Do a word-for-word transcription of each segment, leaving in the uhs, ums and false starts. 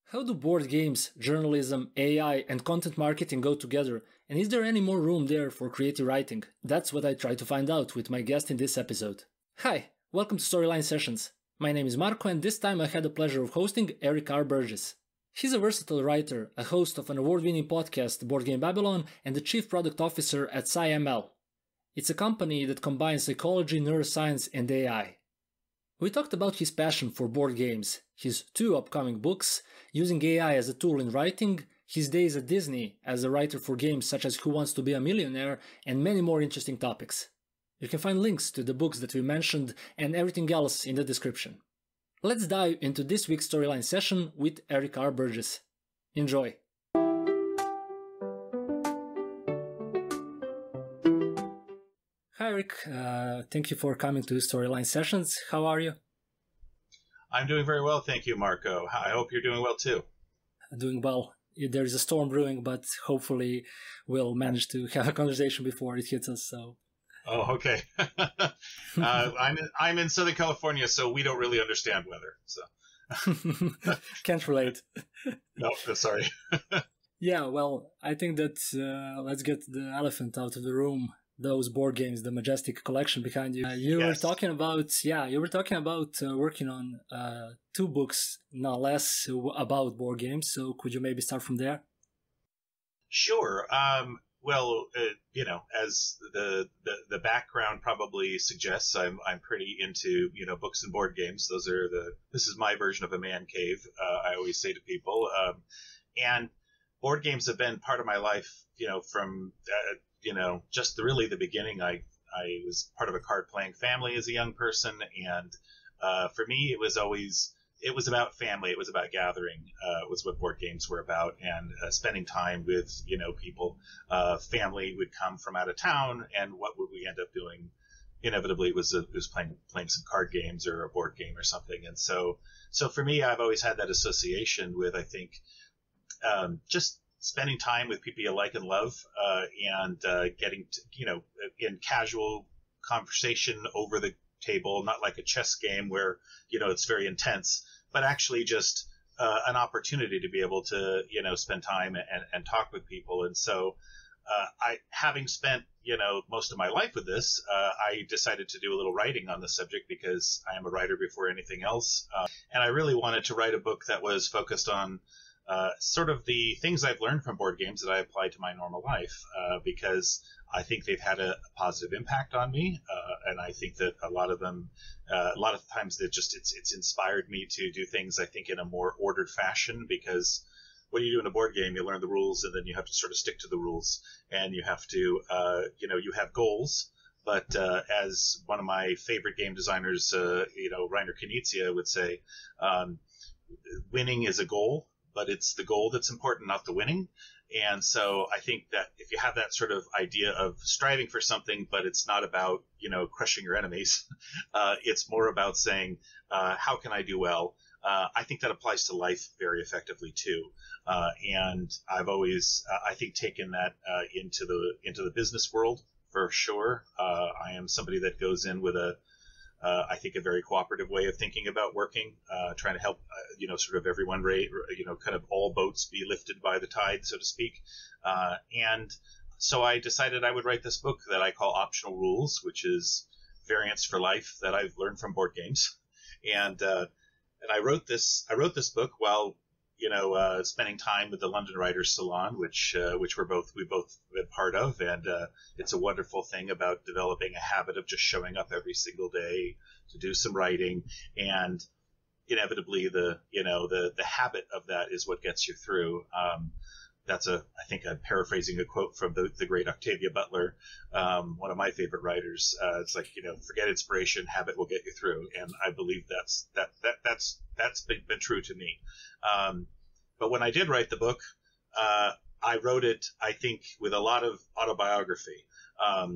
How do board games, journalism, A I, and content marketing go together? And is there any more room there for creative writing? That's what I try to find out with my guest in this episode. Hi, welcome to Storyline Sessions. My name is Marco, and this time I had the pleasure of hosting Eric R. Burgess. He's a versatile writer, a host of an award-winning podcast, Board Game Babylon, and the chief product officer at SciML. It's a company that combines psychology, neuroscience, and A I. We talked about his passion for board games, his two upcoming books, using A I as a tool in writing, his days at Disney as a writer for games such as Who Wants to Be a Millionaire, and many more interesting topics. You can find links to the books that we mentioned and everything else in the description. Let's dive into this week's Storyline session with Eric R. Burgess. Enjoy! Hi Eric, uh, thank you for coming to Storyline Sessions. How are you? I'm doing very well, thank you, Marco. I hope you're doing well too. Doing well. There's a storm brewing, but hopefully we'll manage to have a conversation before it hits us. So. Oh, okay. uh, I'm in, I'm in Southern California, so we don't really understand weather. So can't relate. No, sorry. Yeah, well, I think that uh, let's get the elephant out of the room. Those board games, the majestic collection behind you. Uh, you yes. were talking about, yeah, you were talking about uh, working on uh, two books, no less, about board games. So could you maybe start from there? Sure. Um, well, uh, you know, as the, the the background probably suggests, I'm I'm pretty into you know books and board games. Those are the this is my version of a man cave. Uh, I always say to people, um, and board games have been part of my life. You know, from uh, you know, just the, really the beginning. I I was part of a card playing family as a young person, and uh, for me, it was always it was about family. It was about gathering. Uh, was what board games were about, and uh, spending time with you know people. Uh, family would come from out of town, and what would we end up doing? Inevitably, it was a, it was playing playing some card games or a board game or something. And so so for me, I've always had that association with I think um, just. spending time with people you like and love, uh, and uh, getting to, you know, in casual conversation over the table, not like a chess game where, you know, it's very intense, but actually just uh, an opportunity to be able to, you know, spend time and, and talk with people. And so uh, I, having spent, you know, most of my life with this, uh, I decided to do a little writing on the subject because I am a writer before anything else. Uh, and I really wanted to write a book that was focused on Uh, sort of the things I've learned from board games that I apply to my normal life, uh, because I think they've had a, a positive impact on me, uh, and I think that a lot of them, uh, a lot of times, that just it's it's inspired me to do things I think in a more ordered fashion. Because what do you do in a board game? You learn the rules, and then you have to sort of stick to the rules, and you have to, uh, you know, you have goals. But uh, as one of my favorite game designers, uh, you know, Reiner Knizia would say, um, winning is a goal. But it's the goal that's important, not the winning. And so I think that if you have that sort of idea of striving for something, but it's not about, you know, crushing your enemies, uh, it's more about saying, uh, how can I do well? Uh, I think that applies to life very effectively too. Uh, and I've always, uh, I think, taken that uh, into the into the business world for sure. Uh, I am somebody that goes in with a Uh, I think a very cooperative way of thinking about working, uh, trying to help, uh, you know, sort of everyone, you know, kind of all boats be lifted by the tide, so to speak. Uh, and so I decided I would write this book that I call Optional Rules, which is variants for life that I've learned from board games. And uh, and I wrote this I wrote this book while you know uh, spending time with the London Writers Salon, which uh, which we're both we both been part of, and uh, it's a wonderful thing about developing a habit of just showing up every single day to do some writing, and inevitably the you know the the habit of that is what gets you through. Um, that's a I think I'm paraphrasing a quote from the, the great Octavia Butler, um, one of my favorite writers. Uh, it's like you know forget inspiration, habit will get you through, and I believe that's that that that's that's been, been true to me. Um, but when I did write the book, uh, I wrote it I think with a lot of autobiography. Um,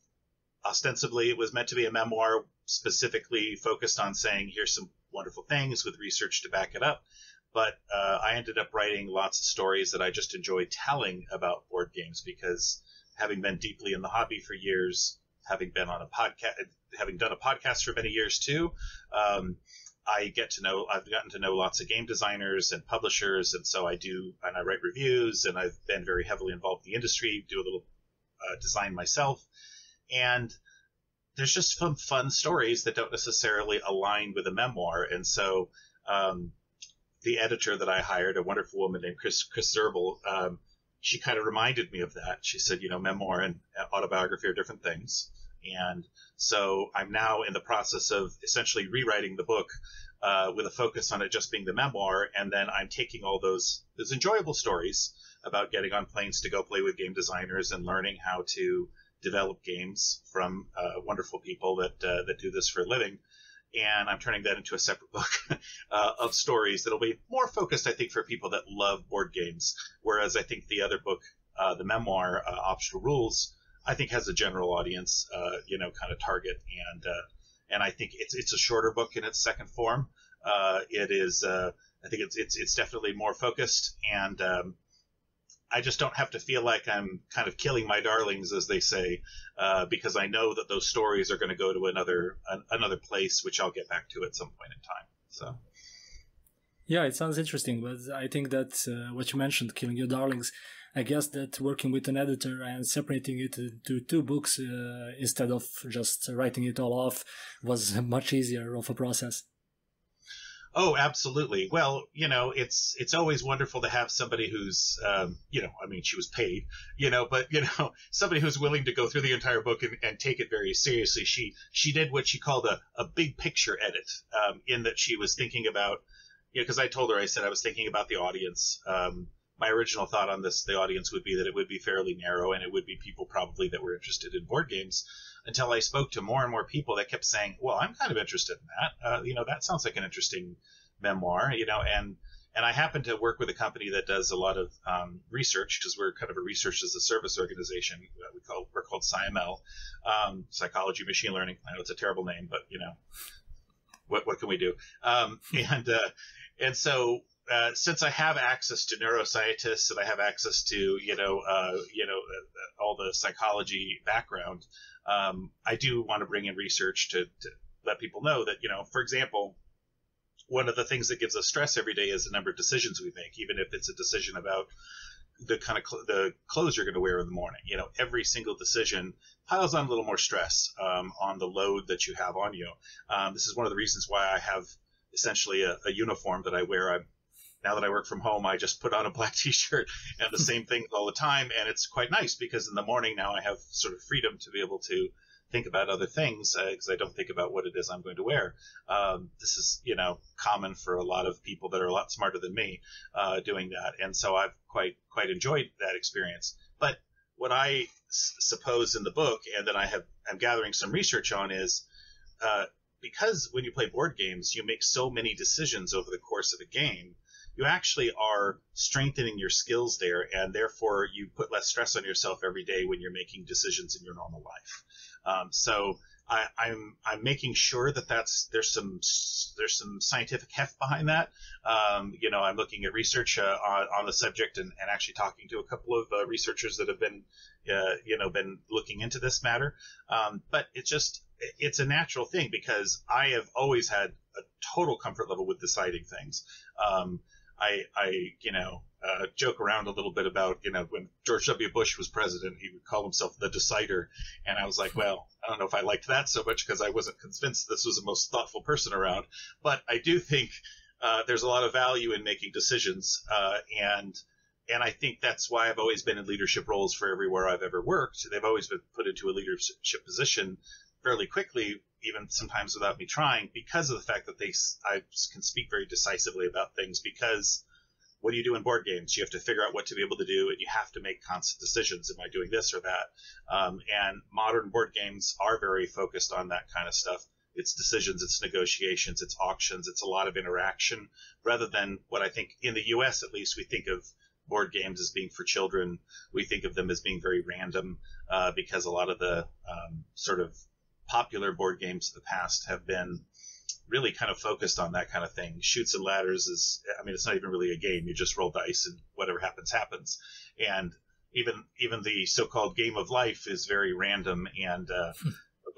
ostensibly, it was meant to be a memoir, specifically focused on saying here's some wonderful things with research to back it up. But uh, I ended up writing lots of stories that I just enjoy telling about board games because having been deeply in the hobby for years, having been on a podcast, having done a podcast for many years too, um, I get to know, I've gotten to know lots of game designers and publishers, and so I do, and I write reviews, and I've been very heavily involved in the industry, do a little uh, design myself, and there's just some fun stories that don't necessarily align with a memoir, and so um, the editor that I hired, a wonderful woman named Chris Chris Zerbel, um, she kind of reminded me of that. She said, you know, memoir and autobiography are different things. And so I'm now in the process of essentially rewriting the book uh, with a focus on it just being the memoir. And then I'm taking all those, those enjoyable stories about getting on planes to go play with game designers and learning how to develop games from uh, wonderful people that uh, that do this for a living. And I'm turning that into a separate book uh, of stories that'll be more focused, I think, for people that love board games. Whereas I think the other book, uh, the memoir, uh, Optional Rules, I think has a general audience, uh, you know, kind of target. And uh, and I think it's it's a shorter book in its second form. Uh, it is, uh, I think it's it's it's definitely more focused, and um, I just don't have to feel like I'm kind of killing my darlings, as they say, uh, because I know that those stories are going to go to another an, another place, which I'll get back to at some point in time. So, yeah, it sounds interesting, but I think that uh, what you mentioned, killing your darlings, I guess that working with an editor and separating it into two books uh, instead of just writing it all off was much easier of a process. Oh, absolutely. Well, you know, it's it's always wonderful to have somebody who's, um, you know, I mean, she was paid, you know, but, you know, somebody who's willing to go through the entire book and, and take it very seriously. She she did what she called a, a big picture edit, um, in that she was thinking about, you know, because I told her, I said I was thinking about the audience. Um, my original thought on this, the audience would be that it would be fairly narrow, and it would be people probably that were interested in board games, until I spoke to more and more people that kept saying, well, I'm kind of interested in that. Uh, you know, that sounds like an interesting memoir, you know, and, and I happen to work with a company that does a lot of um, research, because we're kind of a research as a service organization. We call, we're called S C I M L, um, Psychology Machine Learning. I know it's a terrible name, but, you know, what, what can we do? Um, and, uh, and so, Uh, since I have access to neuroscientists and I have access to, you know, uh, you know, uh, all the psychology background, um, I do want to bring in research to, to let people know that, you know, for example, one of the things that gives us stress every day is the number of decisions we make, even if it's a decision about the kind of cl- the clothes you're going to wear in the morning. You know, every single decision piles on a little more stress um, on the load that you have on you. Um, this is one of the reasons why I have essentially a, a uniform that I wear. I'm Now that I work from home, I just put on a black t-shirt and the same thing all the time. And it's quite nice because in the morning now I have sort of freedom to be able to think about other things because uh, I don't think about what it is I'm going to wear. Um, this is, you know, common for a lot of people that are a lot smarter than me uh, doing that. And so I've quite, quite enjoyed that experience. But what I s- suppose in the book, and that I have, I'm gathering some research on, is uh, because when you play board games, you make so many decisions over the course of a game, you actually are strengthening your skills there, and therefore you put less stress on yourself every day when you're making decisions in your normal life. Um, so I, I'm I'm making sure that that's there's some there's some scientific heft behind that. Um, you know, I'm looking at research uh, on, on the subject, and, and actually talking to a couple of uh, researchers that have been uh, you know been looking into this matter. Um, but it's just it's a natural thing because I have always had a total comfort level with deciding things. Um, I, I, you know, uh, joke around a little bit about, you know, when George W. Bush was president, he would call himself the decider. And I was like, well, I don't know if I liked that so much because I wasn't convinced this was the most thoughtful person around. But I do think uh, there's a lot of value in making decisions. Uh, and and I think that's why I've always been in leadership roles for everywhere I've ever worked. They've always been put into a leadership position fairly quickly, even sometimes without me trying, because of the fact that they I can speak very decisively about things. Because what do you do in board games? You have to figure out what to be able to do, and you have to make constant decisions. Am I doing this or that? Um, and modern board games are very focused on that kind of stuff. It's decisions, it's negotiations, it's auctions, it's a lot of interaction, rather than what I think in the U S at least we think of board games as being for children. We think of them as being very random uh, because a lot of the um, sort of popular board games of the past have been really kind of focused on that kind of thing. Chutes and Ladders is, I mean, it's not even really a game. You just roll dice and whatever happens, happens. And even even the so-called Game of Life is very random. And uh,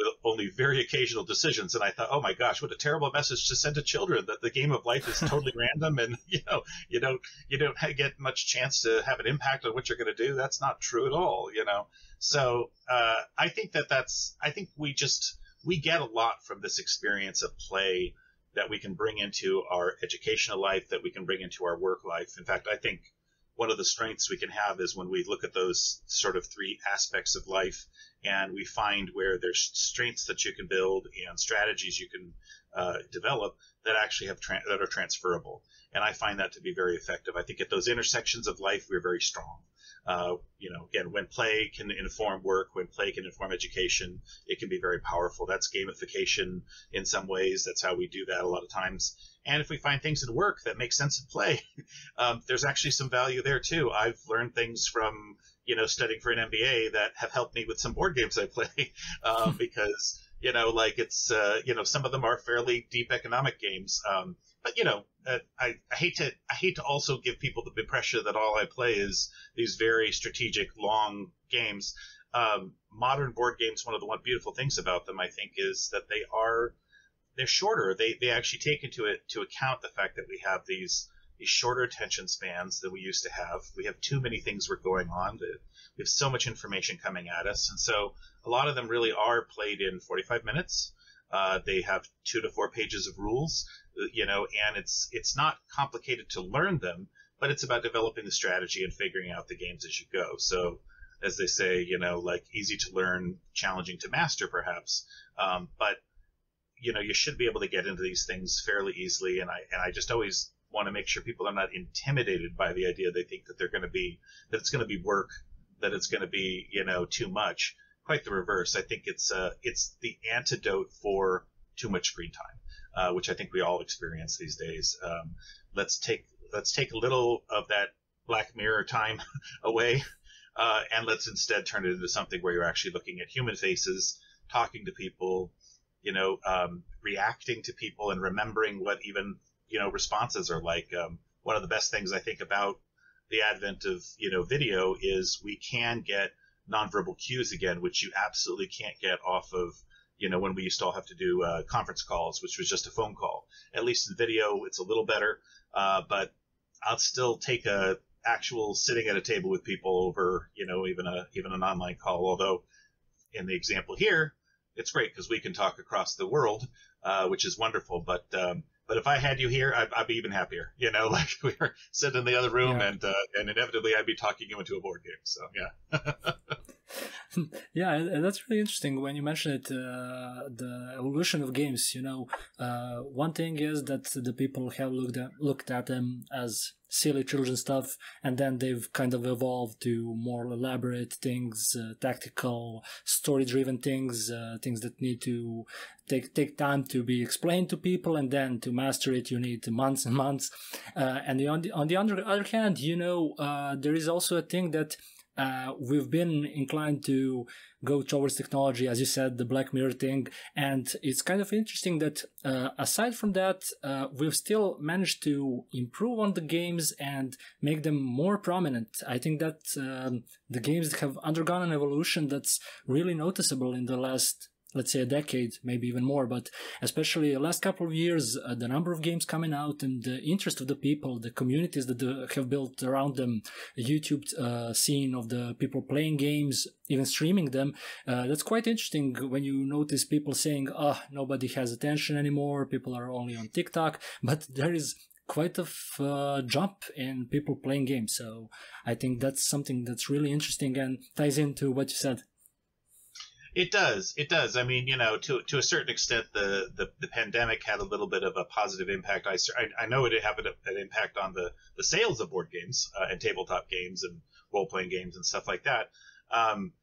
with only very occasional decisions. And I thought, oh my gosh, what a terrible message to send to children, that the game of life is totally random, and you know, you don't you don't get much chance to have an impact on what you're going to do. That's not true at all, you know. So uh, I think that that's I think we just we get a lot from this experience of play that we can bring into our educational life, that we can bring into our work life. In fact, I think one of the strengths we can have is when we look at those sort of three aspects of life, and we find where there's strengths that you can build and strategies you can uh, develop that actually have tra- that are transferable. And I find that to be very effective. I think at those intersections of life, we're very strong. Uh, you know, again, when play can inform work, when play can inform education, it can be very powerful. That's gamification in some ways. That's how we do that a lot of times. And if we find things in work that make sense in play, um, there's actually some value there too. I've learned things from, you know, studying for an M B A that have helped me with some board games I play, um, because, you know, like it's, uh, you know, some of them are fairly deep economic games. Um, but, you know, uh, I, I hate to, I hate to also give people the impression that all I play is these very strategic, long games. Um, modern board games, one of the one beautiful things about them, I think, is that they are, they're shorter. They, they actually take into it to account the fact that we have these, these shorter attention spans than we used to have. We have too many things we're going on. We have so much information coming at us. And so a lot of them really are played in forty-five minutes. Uh, they have two to four pages of rules, you know, and it's it's not complicated to learn them, but it's about developing the strategy and figuring out the games as you go. So, as they say, you know, like easy to learn, challenging to master, perhaps. Um, but you know, you should be able to get into these things fairly easily, and I and I just always want to make sure people are not intimidated by the idea they think that they're going to be that it's going to be work, that it's going to be, you know, too much. Quite the reverse. I think it's uh, it's the antidote for too much screen time, uh, which I think we all experience these days. Um, let's take let's take a little of that Black Mirror time away, uh, and let's instead turn it into something where you're actually looking at human faces, talking to people, you know, um, reacting to people, and remembering what even you know responses are like. Um, one of the best things I think about the advent of you know video is we can get nonverbal cues again, which you absolutely can't get off of, you know, when we used to all have to do uh, conference calls, which was just a phone call. At least in video, it's a little better, uh, but I'll still take a actual sitting at a table with people over, you know, even a even an online call. Although, in the example here, it's great because we can talk across the world, uh, which is wonderful. But um, but if I had you here, I'd, I'd be even happier. You know, like we were sitting in the other room, Yeah. and uh, and inevitably I'd be talking you into a board game. So yeah. Yeah, and and that's really interesting when you mention it, uh, the evolution of games. You know, uh, one thing is that the people have looked at, looked at them as silly children stuff, and then they've kind of evolved to more elaborate things, uh, tactical, story-driven things, uh, things that need to take take time to be explained to people, and then to master it, you need months and months. Uh, and the, on the on the other, other hand, you know, uh, there is also a thing that Uh, we've been inclined to go towards technology, as you said, the Black Mirror thing. And it's kind of interesting that uh, aside from that, uh, we've still managed to improve on the games and make them more prominent. I think that um, the games have undergone an evolution that's really noticeable in the last, let's say, a decade, maybe even more, but especially the last couple of years, uh, the number of games coming out and the interest of the people, the communities that the, have built around them, the YouTube uh, scene of the people playing games, even streaming them, uh, that's quite interesting when you notice people saying, oh, nobody has attention anymore, people are only on TikTok, but there is quite a f- uh, jump in people playing games. So I think that's something that's really interesting and ties into what you said. It does. It does. I mean, you know, to to a certain extent, the, the, the pandemic had a little bit of a positive impact. I, I, I know it had an impact on the, the sales of board games uh, and tabletop games and role-playing games and stuff like that. Um,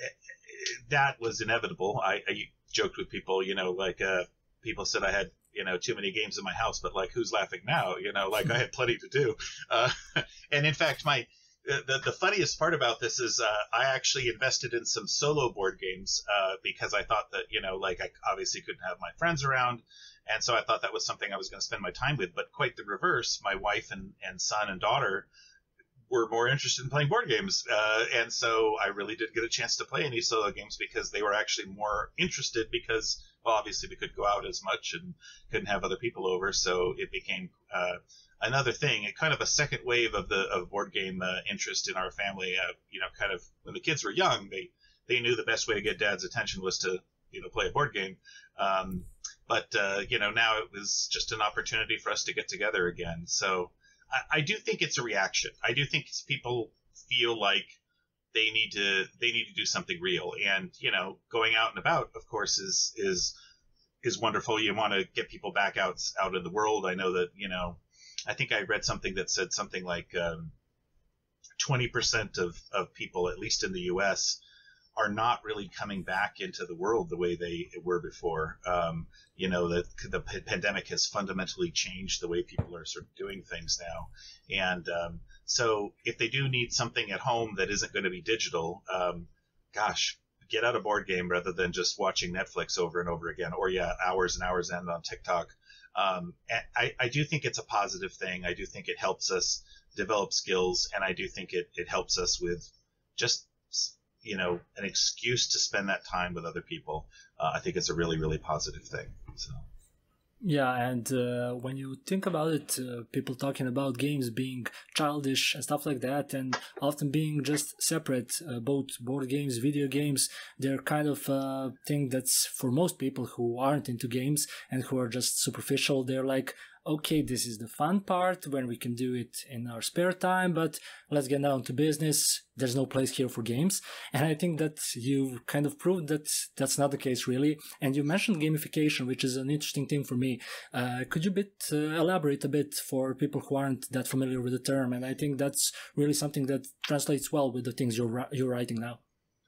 that was inevitable. I, I joked with people, you know, like uh, people said I had, you know, too many games in my house, but like, who's laughing now? You know, like I had plenty to do. Uh, and in fact, my The, the funniest part about this is uh, I actually invested in some solo board games uh, because I thought that, you know, like I obviously couldn't have my friends around. And so I thought that was something I was going to spend my time with. But quite the reverse, my wife and, and son and daughter were more interested in playing board games. Uh, and so I really did get a chance to play any solo games because they were actually more interested because, well, obviously we couldn't go out as much and couldn't have other people over. So it became uh, another thing, a kind of a second wave of the of board game uh, interest in our family. Uh, you know, kind of when the kids were young, they, they knew the best way to get dad's attention was to, you know, play a board game. Um, but, uh, you know, now it was just an opportunity for us to get together again. So I, I do think it's a reaction. I do think people feel like they need to they need to do something real. And, you know, going out and about, of course, is is is wonderful. You want to get people back out out in the world. I know that, you know, I think I read something that said something like um, twenty percent of, of people, at least in the U S, are not really coming back into the world the way they were before. Um, you know, the, the pandemic has fundamentally changed the way people are sort of doing things now. And um, so if they do need something at home that isn't going to be digital, um, gosh, get out a board game rather than just watching Netflix over and over again, or yeah, hours and hours end on TikTok. Um, and I, I do think it's a positive thing. I do think it helps us develop skills, and I do think it, it helps us with just, you know, an excuse to spend that time with other people. Uh, I think it's a really, really positive thing. So. Yeah, and uh, when you think about it, uh, people talking about games being childish and stuff like that, and often being just separate, uh, both board games, video games, they're kind of a thing that's for most people who aren't into games and who are just superficial. They're like, okay, this is the fun part when we can do it in our spare time, but let's get down to business. There's no place here for games. And I think that you kind of proved that that's not the case, really. And you mentioned gamification, which is an interesting thing for me. Uh, could you bit uh, elaborate a bit for people who aren't that familiar with the term? And I think that's really something that translates well with the things you're you're writing now.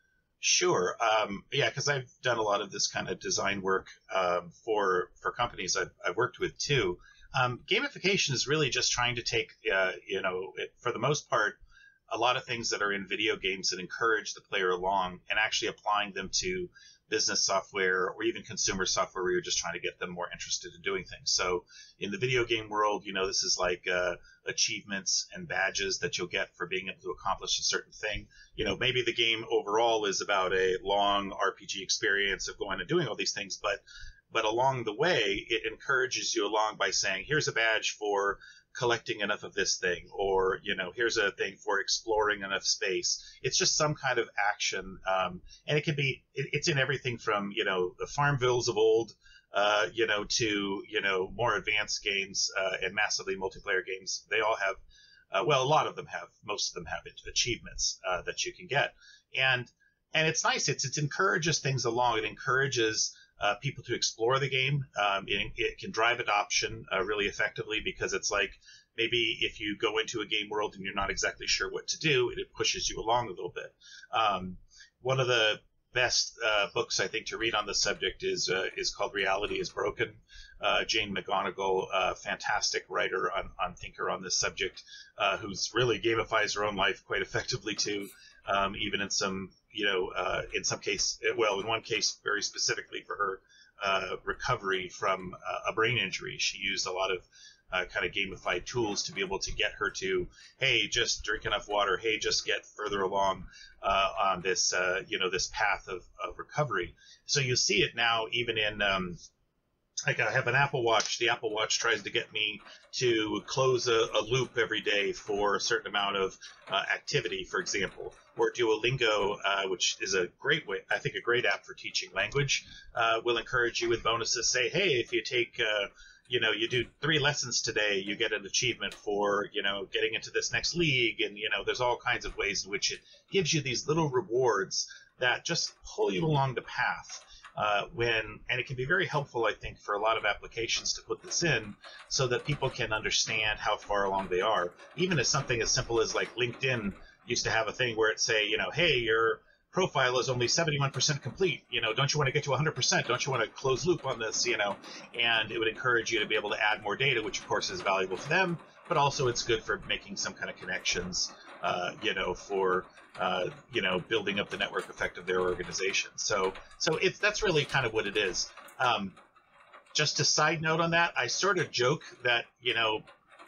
Sure. Um, yeah, because I've done a lot of this kind of design work um, for for companies I've, I've worked with too. Um, gamification is really just trying to take, uh, you know, it, for the most part, a lot of things that are in video games that encourage the player along and actually applying them to business software or even consumer software where you're just trying to get them more interested in doing things. So in the video game world, you know, this is like uh, achievements and badges that you'll get for being able to accomplish a certain thing. You know, maybe the game overall is about a long R P G experience of going and doing all these things, but But along the way, it encourages you along by saying, here's a badge for collecting enough of this thing, or, you know, here's a thing for exploring enough space. It's just some kind of action. Um, and it can be, it, it's in everything from, you know, the Farmvilles of old, uh, you know, to, you know, more advanced games uh, and massively multiplayer games. They all have, uh, well, a lot of them have, most of them have achievements uh, that you can get. And, and it's nice. It's, it encourages things along. It encourages Uh, people to explore the game. Um, it, it can drive adoption uh, really effectively because it's like maybe if you go into a game world and you're not exactly sure what to do, it, it pushes you along a little bit. Um, one of the best uh, books I think to read on this subject is uh, is called Reality is Broken. Uh, Jane McGonigal, a fantastic writer on, on thinker on this subject, uh, who's really gamifies her own life quite effectively too, um, even in some you know, uh, in some case, well, in one case, very specifically for her uh, recovery from uh, a brain injury, she used a lot of uh, kind of gamified tools to be able to get her to, hey, just drink enough water, hey, just get further along uh, on this, uh, you know, this path of, of recovery. So you see it now even in, um, like I have an Apple Watch. The Apple Watch tries to get me to close a, a loop every day for a certain amount of uh, activity, for example. Or Duolingo, uh, which is a great way, I think a great app for teaching language, uh, will encourage you with bonuses. Say, hey, if you take, uh, you know, you do three lessons today, you get an achievement for, you know, getting into this next league. And, you know, there's all kinds of ways in which it gives you these little rewards that just pull you along the path. Uh, when and it can be very helpful, I think, for a lot of applications to put this in so that people can understand how far along they are. Even as something as simple as like LinkedIn used to have a thing where it say, you know, hey, your profile is only seventy-one percent complete. You know, don't you want to get to one hundred percent? Don't you want to close loop on this? You know, and it would encourage you to be able to add more data, which of course is valuable to them, but also it's good for making some kind of connections, uh, you know, for Uh, you know, building up the network effect of their organization. So, so it's that's really kind of what it is. Um, just a side note on that, I sort of joke that, you know,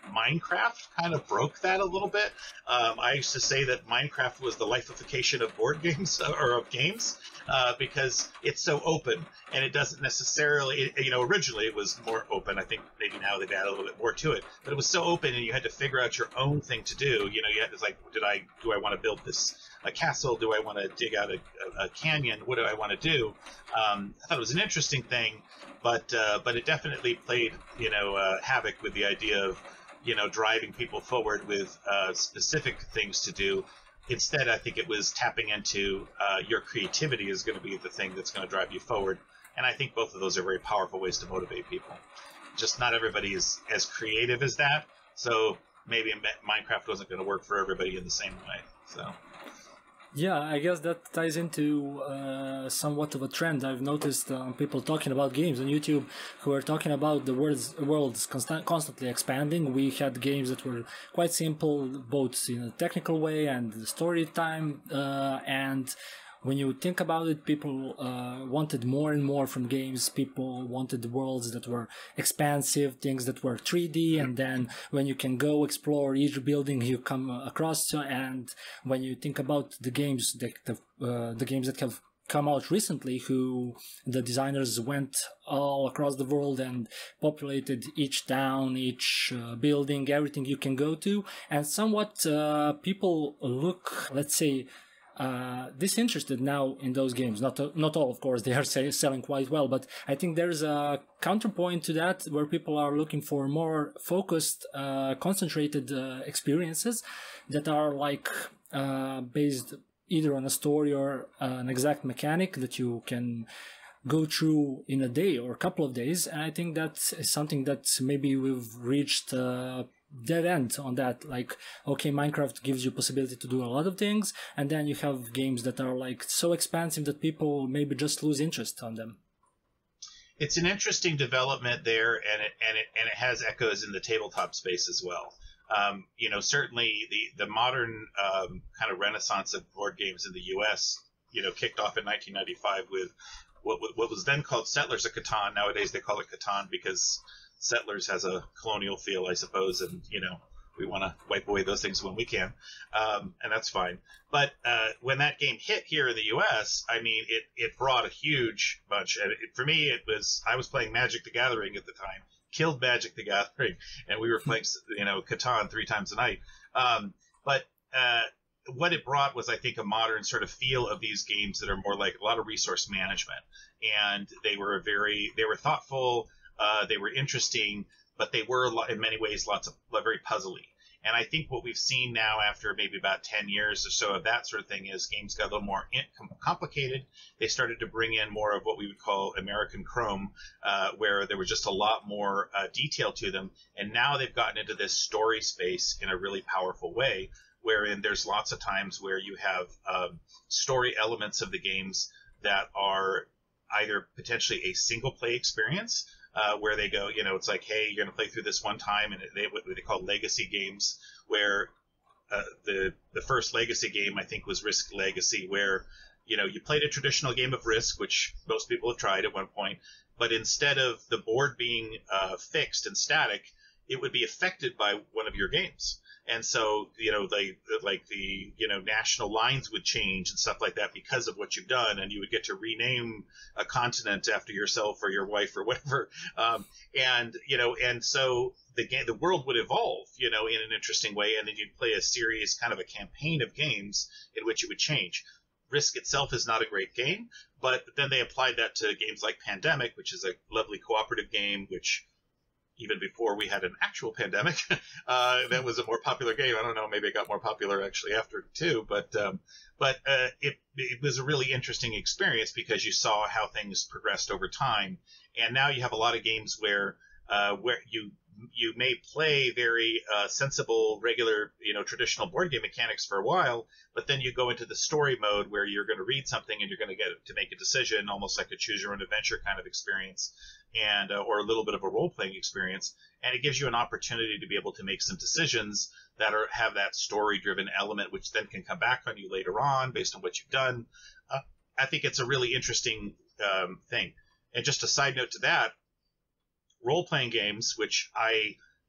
Minecraft kind of broke that a little bit. Um, I used to say that Minecraft was the lifeification of board games or of games uh, because it's so open and it doesn't necessarily, you know, originally it was more open. I think maybe now they've added a little bit more to it, but it was so open and you had to figure out your own thing to do. You know, you had to like, did I, do I want to build this a castle? Do I want to dig out a, a, a canyon? What do I want to do? Um, I thought it was an interesting thing, but uh, but it definitely played, you know, uh, havoc with the idea of, you know, driving people forward with uh, specific things to do. Instead, I think it was tapping into uh, your creativity is going to be the thing that's going to drive you forward. And I think both of those are very powerful ways to motivate people. Just not everybody is as creative as that. So maybe Minecraft wasn't going to work for everybody in the same way. So. Yeah, I guess that ties into uh, somewhat of a trend. I've noticed uh, people talking about games on YouTube who are talking about the world's, world's constant, constantly expanding. We had games that were quite simple, both in a technical way and the story time. Uh, and when you think about it, people uh, wanted more and more from games. People wanted worlds that were expansive, things that were three D, and then when you can go explore each building you come across to, and when you think about the games, the the, uh, the games that have come out recently, who the designers went all across the world and populated each town, each uh, building, everything you can go to, and somewhat uh, people look, let's say, uh disinterested now in those games. Not not all, of course, they are say, selling quite well, but I think there's a counterpoint to that where people are looking for more focused, uh concentrated uh, experiences that are like uh based either on a story or uh, an exact mechanic that you can go through in a day or a couple of days. And I think that's something that maybe we've reached uh dead end on that. Like, okay, Minecraft gives you possibility to do a lot of things, and then you have games that are like so expansive that people maybe just lose interest on them. It's an interesting development there, and it and it and it has echoes in the tabletop space as well. Um, you know, certainly the the modern um, kind of renaissance of board games in the U S, you know, kicked off in nineteen ninety-five with what what was then called Settlers of Catan. Nowadays they call it Catan because Settlers has a colonial feel, I suppose, and, you know, we want to wipe away those things when we can, um, and that's fine. But uh, when that game hit here in the U S, I mean, it, it brought a huge bunch. And it, for me, it was, I was playing Magic the Gathering at the time, killed Magic the Gathering, and we were playing, you know, Catan three times a night. Um, but uh, what it brought was, I think, a modern sort of feel of these games that are more like a lot of resource management. And they were very, they were thoughtful. Uh, they were interesting, but they were in many ways lots of very puzzly. And I think what we've seen now after maybe about ten years or so of that sort of thing is games got a little more complicated. They started to bring in more of what we would call American Chrome, uh, where there was just a lot more uh, detail to them. And now they've gotten into this story space in a really powerful way, wherein there's lots of times where you have um, story elements of the games that are either potentially a single play experience, Uh, where they go, you know, it's like, hey, you're going to play through this one time, and they what they call legacy games, where uh, the the first legacy game, I think, was Risk Legacy, where, you know, you played a traditional game of Risk, which most people have tried at one point, but instead of the board being uh, fixed and static, it would be affected by one of your games. And so, you know, they, like the, you know, national lines would change and stuff like that because of what you've done. And you would get to rename a continent after yourself or your wife or whatever. Um, and, you know, and so the game, the world would evolve, you know, in an interesting way. And then you'd play a series, kind of a campaign of games in which it would change. Risk itself is not a great game, but then they applied that to games like Pandemic, which is a lovely cooperative game, which, even before we had an actual pandemic, uh, that was a more popular game. I don't know, maybe it got more popular actually after too, but um, but uh, it it was a really interesting experience because you saw how things progressed over time, and now you have a lot of games where uh, where you you may play very uh, sensible, regular, you know, traditional board game mechanics for a while, but then you go into the story mode where you're going to read something and you're going to get to make a decision, almost like a choose your own adventure kind of experience, and uh, or a little bit of a role-playing experience, and it gives you an opportunity to be able to make some decisions that are have that story-driven element, which then can come back on you later on based on what you've done. Uh, I think it's a really interesting um, thing. And just a side note to that, role-playing games, which I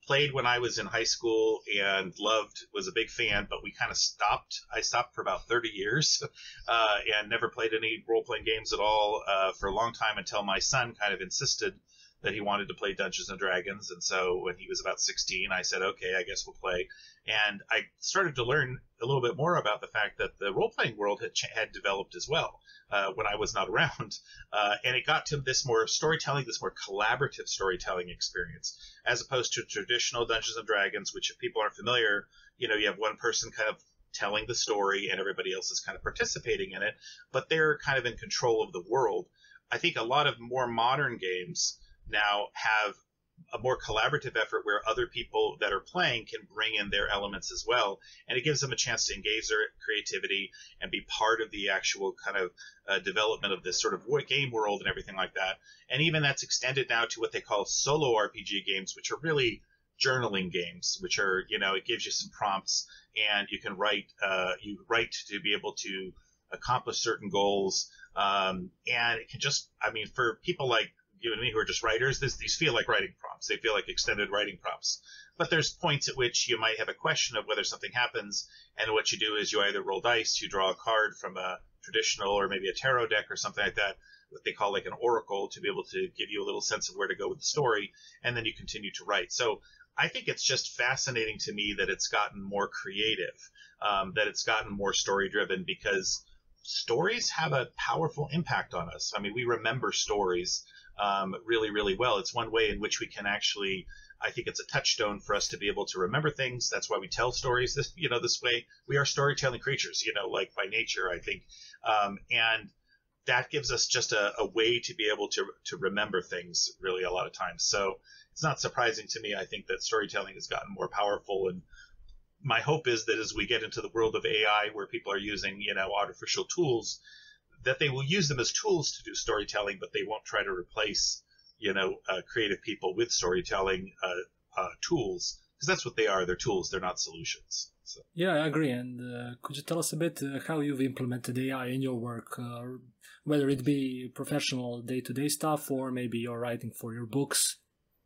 played when I was in high school and loved, was a big fan, but we kind of stopped. I stopped for about thirty years uh, and never played any role-playing games at all uh, for a long time until my son kind of insisted that he wanted to play Dungeons and Dragons. And so when he was about sixteen, I said, okay, I guess we'll play. And I started to learn a little bit more about the fact that the role-playing world had, had developed as well uh, when I was not around. Uh, and it got to this more storytelling, this more collaborative storytelling experience, as opposed to traditional Dungeons and Dragons, which if people aren't familiar, you know, you have one person kind of telling the story and everybody else is kind of participating in it, but they're kind of in control of the world. I think a lot of more modern games now have a more collaborative effort where other people that are playing can bring in their elements as well. And it gives them a chance to engage their creativity and be part of the actual kind of uh, development of this sort of game world and everything like that. And even that's extended now to what they call solo R P G games, which are really journaling games, which are, you know, it gives you some prompts and you can write, uh, you write to be able to accomplish certain goals. Um, and it can just, I mean, for people like you and me who are just writers, this, these feel like writing prompts. They feel like extended writing prompts. But there's points at which you might have a question of whether something happens, and what you do is you either roll dice, you draw a card from a traditional or maybe a tarot deck or something like that, what they call like an oracle, to be able to give you a little sense of where to go with the story, and then you continue to write. So I think it's just fascinating to me that it's gotten more creative, um, that it's gotten more story-driven, because stories have a powerful impact on us. I mean, we remember stories um, really, really well. It's one way in which we can actually, I think it's a touchstone for us to be able to remember things. That's why we tell stories this, you know, this way. We are storytelling creatures, you know, like by nature, I think. Um, and that gives us just a, a way to be able to, to remember things really a lot of times. So it's not surprising to me. I think that storytelling has gotten more powerful, and my hope is that as we get into the world of A I, where people are using, you know, artificial tools, that they will use them as tools to do storytelling, but they won't try to replace, you know, uh, creative people with storytelling uh, uh, tools, because that's what they are. They're tools. They're not solutions. So. Yeah, I agree. And uh, could you tell us a bit uh, how you've implemented A I in your work, uh, whether it be professional day-to-day stuff or maybe you're writing for your books?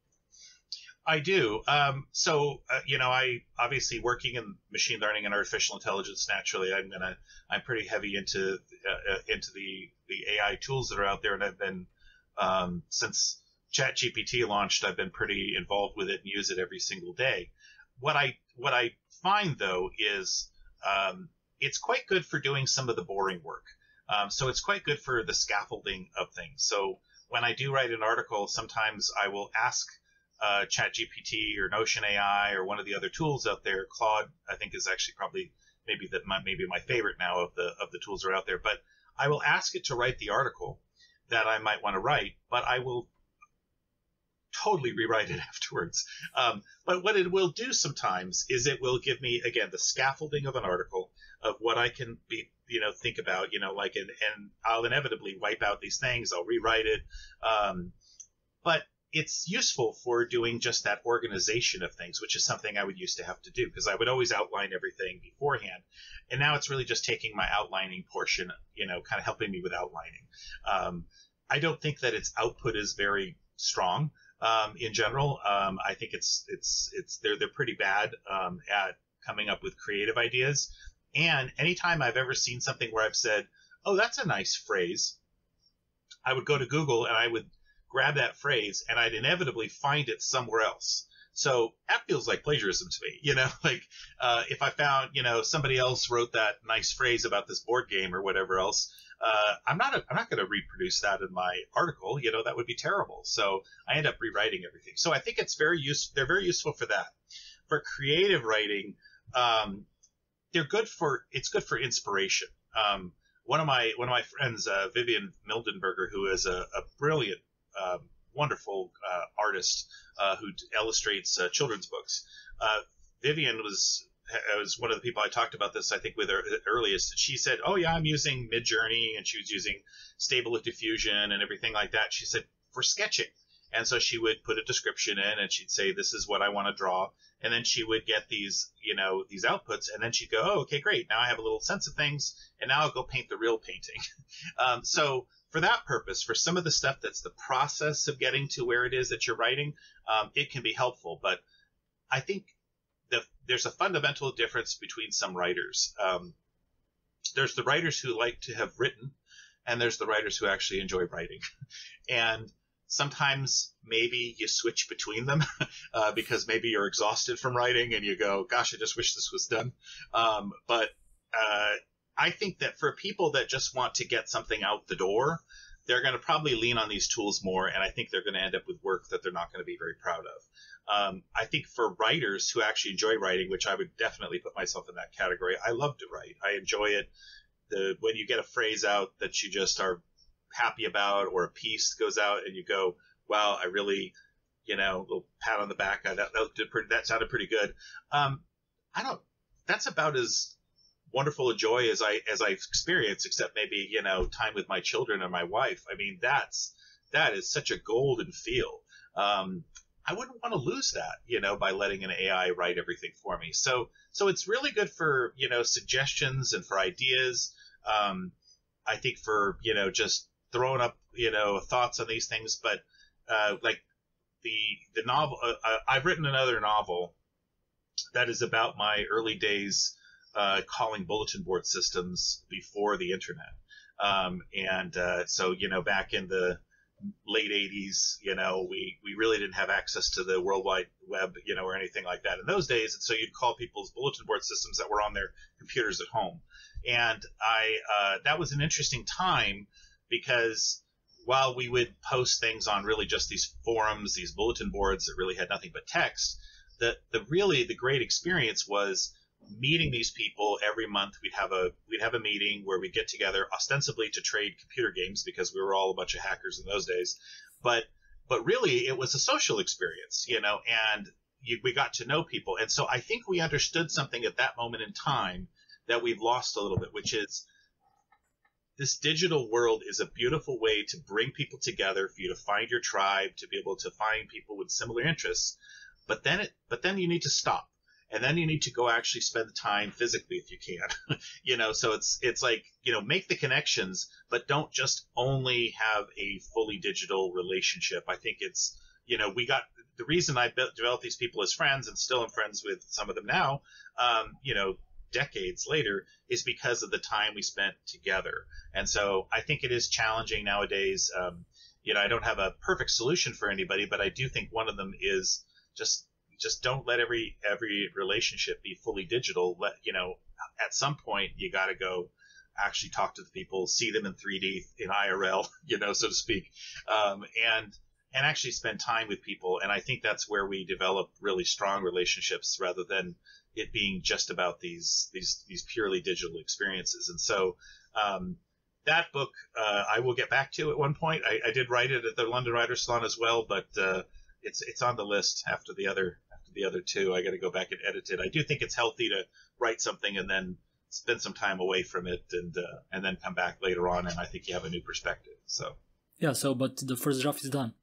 I do. Um, so, uh, you know, I obviously working in machine learning and artificial intelligence. Naturally, I'm gonna, I'm pretty heavy into uh, into the the A I tools that are out there, and I've been um, since ChatGPT launched, I've been pretty involved with it and use it every single day. What I what I find though is um, it's quite good for doing some of the boring work. Um, so it's quite good for the scaffolding of things. So when I do write an article, sometimes I will ask Uh, ChatGPT or Notion A I or one of the other tools out there. Claude, I think, is actually probably maybe that my, maybe my favorite now of the of the tools that are out there. But I will ask it to write the article that I might want to write, but I will totally rewrite it afterwards. Um, but what it will do sometimes is it will give me, again, the scaffolding of an article of what I can be, you know, think about, you know, like, and, and I'll inevitably wipe out these things. I'll rewrite it. Um, but it's useful for doing just that organization of things, which is something I would used to have to do, because I would always outline everything beforehand. And now it's really just taking my outlining portion, you know, kind of helping me with outlining. Um, I don't think that its output is very strong um, in general. Um, I think it's it's it's they're they're pretty bad um, at coming up with creative ideas. And anytime I've ever seen something where I've said, "Oh, that's a nice phrase," I would go to Google and I would grab that phrase, and I'd inevitably find it somewhere else. So that feels like plagiarism to me, you know, like uh, if I found, you know, somebody else wrote that nice phrase about this board game or whatever else, uh, I'm not, a, I'm not going to reproduce that in my article, you know, that would be terrible. So I end up rewriting everything. So I think it's very useful. They're very useful for that. For creative writing, um, they're good for, it's good for inspiration. Um, one of my, one of my friends, uh, Vivian Mildenberger, who is a, a brilliant, Um, wonderful uh, artist uh, who d- illustrates uh, children's books. Uh, Vivian was was one of the people I talked about this, I think, with her earliest. She said, "Oh yeah, I'm using Midjourney," and she was using Stable Diffusion and everything like that. She said for sketching, and so she would put a description in, and she'd say, "This is what I want to draw," and then she would get these, you know, these outputs, and then she'd go, "Oh, okay, great. Now I have a little sense of things, and now I'll go paint the real painting." um, so. For that purpose, for some of the stuff that's the process of getting to where it is that you're writing, um, it can be helpful. But I think the, there's a fundamental difference between some writers. Um, there's the writers who like to have written, and there's the writers who actually enjoy writing. And sometimes maybe you switch between them uh, because maybe you're exhausted from writing and you go, gosh, I just wish this was done. Um, but uh, I think that for people that just want to get something out the door, they're going to probably lean on these tools more, and I think they're going to end up with work that they're not going to be very proud of. Um, I think for writers who actually enjoy writing, which I would definitely put myself in that category, I love to write. I enjoy it. The, when you get a phrase out that you just are happy about, or a piece goes out and you go, wow, I really, you know, a little pat on the back, that, that, did pretty, that sounded pretty good. Um, I don't, that's about as wonderful a joy as I, as I've experienced, except maybe, you know, time with my children and my wife. I mean, that's, that is such a golden feel. Um, I wouldn't want to lose that, you know, by letting an A I write everything for me. So, so it's really good for, you know, suggestions and for ideas. Um, I think for, you know, just throwing up, you know, thoughts on these things. But, uh, like the, the novel, uh, I've written another novel that is about my early days, uh, calling bulletin board systems before the internet. Um, and, uh, so, you know, back in the late eighties, you know, we, we really didn't have access to the World Wide Web, you know, or anything like that in those days. And so you'd call people's bulletin board systems that were on their computers at home. And I, uh, that was an interesting time because while we would post things on really just these forums, these bulletin boards that really had nothing but text, the, the really, the great experience was meeting these people every month. We'd have a we'd have a meeting where we'd get together ostensibly to trade computer games because we were all a bunch of hackers in those days. But but really it was a social experience, you know, and you, we got to know people. And so I think we understood something at that moment in time that we've lost a little bit, which is this digital world is a beautiful way to bring people together, for you to find your tribe, to be able to find people with similar interests. But then it but then you need to stop. And then you need to go actually spend the time physically if you can, you know, so it's, it's like, you know, make the connections, but don't just only have a fully digital relationship. I think it's, you know, we got the reason I built, developed these people as friends and still am friends with some of them now, um, you know, decades later is because of the time we spent together. And so I think it is challenging nowadays. Um, you know, I don't have a perfect solution for anybody, but I do think one of them is just, Just don't let every every relationship be fully digital. Let you know, at some point you got to go actually talk to the people, see them in three D, in I R L, you know, so to speak, um, and and actually spend time with people. And I think that's where we develop really strong relationships, rather than it being just about these these these purely digital experiences. And so um, that book uh, I will get back to at one point. I, I did write it at the London Writers' Salon as well, but uh, it's it's on the list after the other. The other two. I got to go back and edit it. I do think it's healthy to write something and then spend some time away from it, and uh, and then come back later on, and I think you have a new perspective. So yeah. So, but the first draft is done.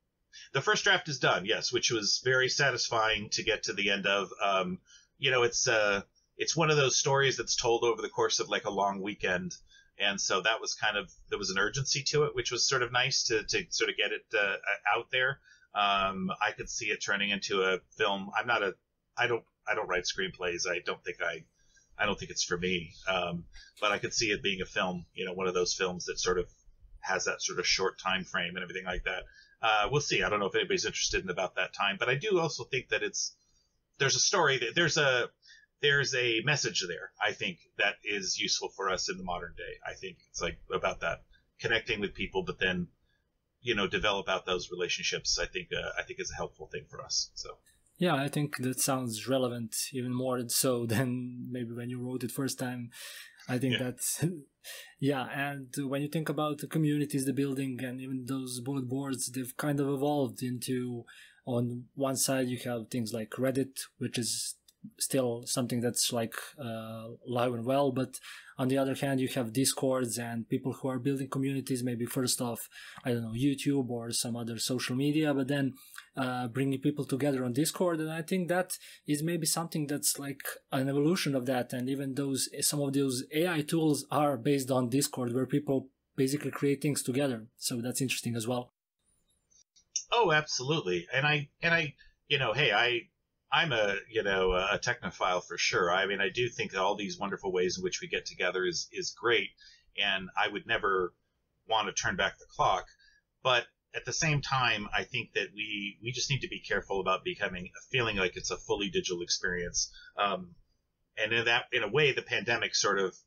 The first draft is done, yes, which was very satisfying to get to the end of. Um, you know, it's uh, it's one of those stories that's told over the course of like a long weekend, and so that was kind of there was an urgency to it, which was sort of nice to to sort of get it uh, out there. Um, I could see it turning into a film. I'm not a, I don't, I don't write screenplays. I don't think I, I don't think it's for me. Um, but I could see it being a film, you know, one of those films that sort of has that sort of short time frame and everything like that. Uh, we'll see. I don't know if anybody's interested in about that time, but I do also think that it's, there's a story that there's a, there's a message there, I think, that is useful for us in the modern day. I think it's like about that connecting with people, but then, you know, develop out those relationships, I think, uh, I think is a helpful thing for us. So, yeah, I think that sounds relevant even more so than maybe when you wrote it first time. I think yeah. that's, yeah. And when you think about the communities, the building, and even those bullet boards, they've kind of evolved into, on one side, you have things like Reddit, which is still something that's like uh, live and well, but on the other hand you have Discords and people who are building communities, maybe first off, I don't know, YouTube or some other social media, but then uh, bringing people together on Discord. And I think that is maybe something that's like an evolution of that. And even those, some of those A I tools are based on Discord, where people basically create things together. So that's interesting as well. Oh, absolutely. And I, and I, you know, hey, I, I'm a, you know, a technophile for sure. I mean, I do think that all these wonderful ways in which we get together is, is great. And I would never want to turn back the clock. But at the same time, I think that we, we just need to be careful about becoming, feeling like it's a fully digital experience. Um, and in that, in a way, the pandemic sort of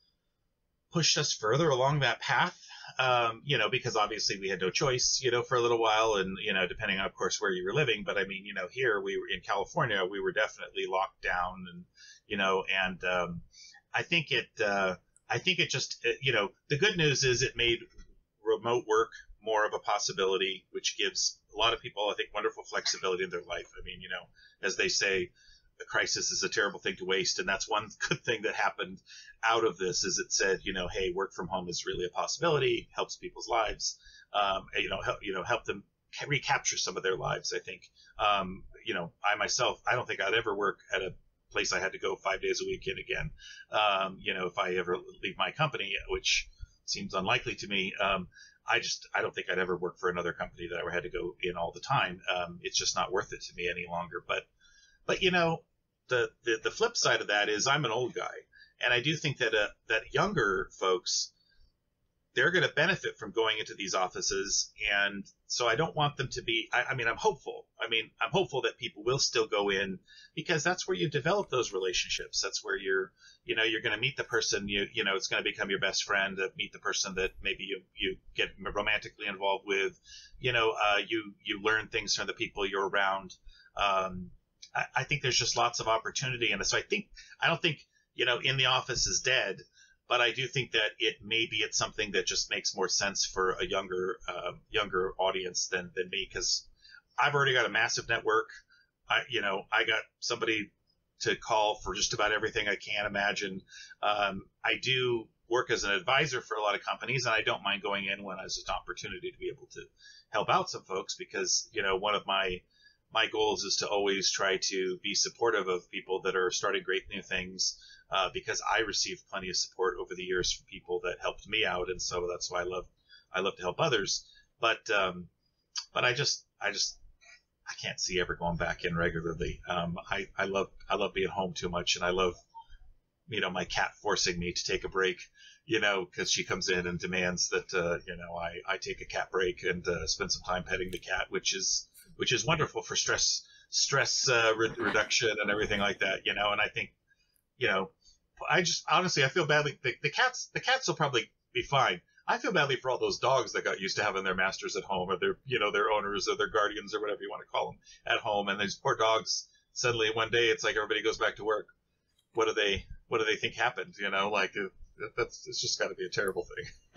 pushed us further along that path. Um, you know, because obviously we had no choice, you know, for a little while, and, you know, depending on, of course, where you were living. But I mean, you know, here we were in California, we were definitely locked down, and, you know, and um, I think it, uh, I think it just, uh, you know, the good news is it made remote work more of a possibility, which gives a lot of people, I think, wonderful flexibility in their life. I mean, you know, as they say, a crisis is a terrible thing to waste. And that's one good thing that happened out of this, is it said, you know, hey, work from home is really a possibility, helps people's lives, um, you know, help, you know, help them recapture some of their lives. I think, um, you know, I myself, I don't think I'd ever work at a place I had to go five days a week in again. Um, you know, if I ever leave my company, which seems unlikely to me, um, I just, I don't think I'd ever work for another company that I had to go in all the time. Um, it's just not worth it to me any longer. But, But, you know, the, the, the flip side of that is I'm an old guy. And I do think that uh, that younger folks, they're going to benefit from going into these offices. And so I don't want them to be, I, I mean, I'm hopeful. I mean, I'm hopeful that people will still go in, because that's where you develop those relationships. That's where you're, you know, you're going to meet the person, you, you know, it's going to become your best friend, uh, meet the person that maybe you, you get romantically involved with, you know, uh, you, you learn things from the people you're around. Um, I, I think there's just lots of opportunity. And so I think, I don't think, you know, in the office is dead. But I do think that it maybe it's something that just makes more sense for a younger uh, younger audience than, than me, because I've already got a massive network. I you know I got somebody to call for just about everything I can imagine. Um, I do work as an advisor for a lot of companies, and I don't mind going in when there's an opportunity to be able to help out some folks, because you know one of my my goals is to always try to be supportive of people that are starting great new things. Uh, because I received plenty of support over the years from people that helped me out, and so that's why I love I love to help others. But um, but I just I just I can't see ever going back in regularly. Um, I I love I love being home too much, and I love you know my cat forcing me to take a break. You know, because she comes in and demands that uh, you know I, I take a cat break and uh, spend some time petting the cat, which is which is wonderful for stress stress uh, re- reduction and everything like that. You know, and I think. You know, I just honestly I feel badly. The, the cats, the cats will probably be fine. I feel badly for all those dogs that got used to having their masters at home, or their, you know, their owners or their guardians or whatever you want to call them at home. And these poor dogs, suddenly one day it's like everybody goes back to work. What do they, what do they think happened? You know, like that's it's just got to be a terrible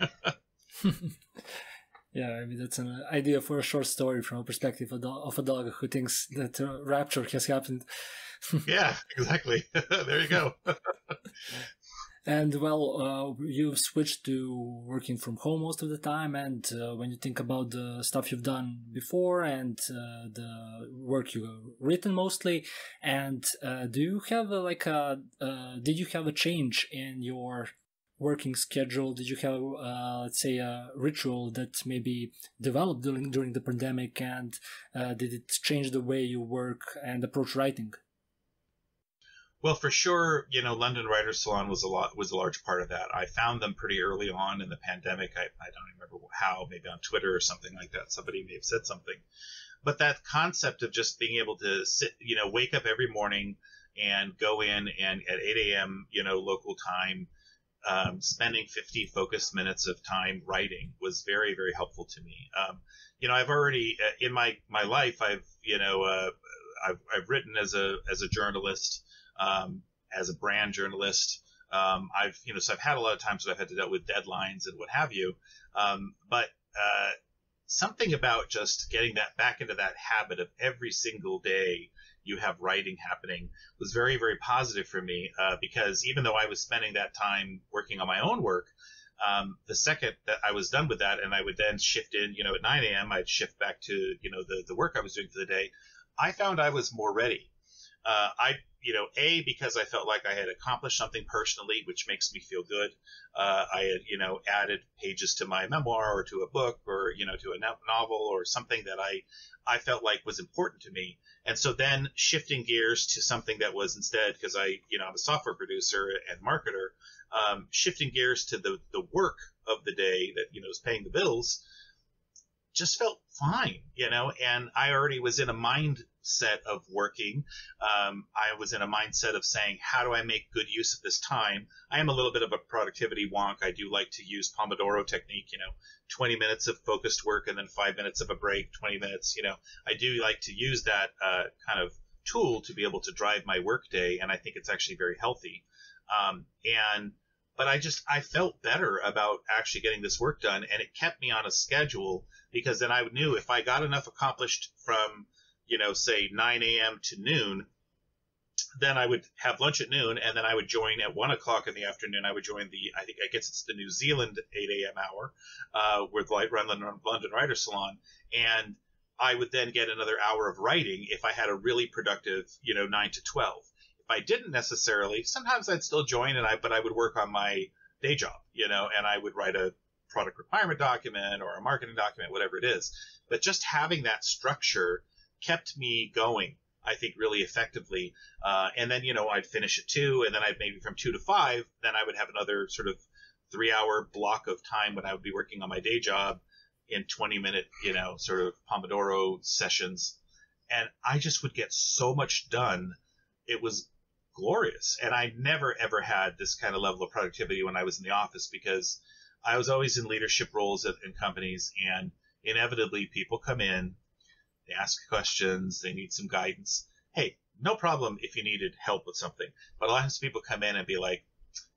thing. Yeah, I mean that's an idea for a short story from a perspective of, do- of a dog who thinks that uh, rapture has happened. Yeah, exactly. There you go. And well, uh, you've switched to working from home most of the time. And uh, when you think about the stuff you've done before and uh, the work you've written mostly, and uh, do you have a, like a uh, did you have a change in your working schedule? Did you have uh, let's say a ritual that maybe developed during during the pandemic, and uh, did it change the way you work and approach writing? Well, for sure, you know, London Writers Salon was a lot was a large part of that. I found them pretty early on in the pandemic. I, I don't remember how, maybe on Twitter or something like that. Somebody may have said something. But that concept of just being able to sit, you know, wake up every morning and go in and at eight a.m., you know, local time, um, spending fifty focused minutes of time writing was very, very helpful to me. Um, you know, I've already uh, in my, my life, I've, you know, uh, I've, I've written as a as a journalist. Um, as a brand journalist, um, I've, you know, so I've had a lot of times where I've had to deal with deadlines and what have you. Um, but, uh, something about just getting that back into that habit of every single day you have writing happening was very, very positive for me, uh, because even though I was spending that time working on my own work, um, the second that I was done with that and I would then shift in, you know, at nine a.m., I'd shift back to, you know, the, the work I was doing for the day. I found I was more ready. Uh, I, you know, A, because I felt like I had accomplished something personally, which makes me feel good. Uh, I had, you know, added pages to my memoir or to a book or, you know, to a no- novel or something that I, I felt like was important to me. And so then shifting gears to something that was instead, because I, you know, I'm a software producer and marketer, um, shifting gears to the, the work of the day that, you know, is paying the bills, just felt fine, you know, and I already was in a mindset of working. Um, I was in a mindset of saying, how do I make good use of this time? I am a little bit of a productivity wonk. I do like to use Pomodoro technique, you know, twenty minutes of focused work and then five minutes of a break, twenty minutes, you know, I do like to use that uh, kind of tool to be able to drive my workday. And I think it's actually very healthy. Um, and But I just, I felt better about actually getting this work done, and it kept me on a schedule, because then I knew if I got enough accomplished from, you know, say nine a.m. to noon, then I would have lunch at noon, and then I would join at one o'clock in the afternoon. I would join the, I think, I guess it's the New Zealand eight a.m. hour, uh, with like run the London Writer Salon. And I would then get another hour of writing if I had a really productive, you know, nine to twelve. I didn't necessarily, sometimes I'd still join, and I, but I would work on my day job, you know, and I would write a product requirement document or a marketing document, whatever it is. But just having that structure kept me going, I think, really effectively. Uh, and then, you know, I'd finish at two, and then I'd maybe from two to five, then I would have another sort of three hour block of time when I would be working on my day job in twenty minute, you know, sort of Pomodoro sessions. And I just would get so much done. It was glorious. And I never, ever had this kind of level of productivity when I was in the office, because I was always in leadership roles at, in companies, and inevitably people come in, they ask questions, they need some guidance. Hey, no problem if you needed help with something. But a lot of times people come in and be like,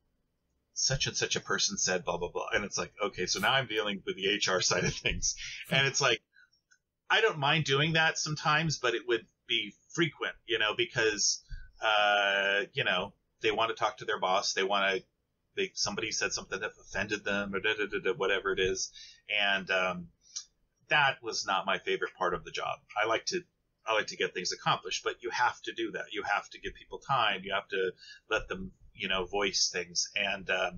such and such a person said blah, blah, blah. And it's like, okay, so now I'm dealing with the H R side of things. And it's like, I don't mind doing that sometimes, but it would be frequent, you know, because Uh, you know, they want to talk to their boss. They want to, they, somebody said something that offended them, or da, da, da, da, whatever it is. And, um, that was not my favorite part of the job. I like to, I like to get things accomplished, but you have to do that. You have to give people time. You have to let them, you know, voice things. And, um,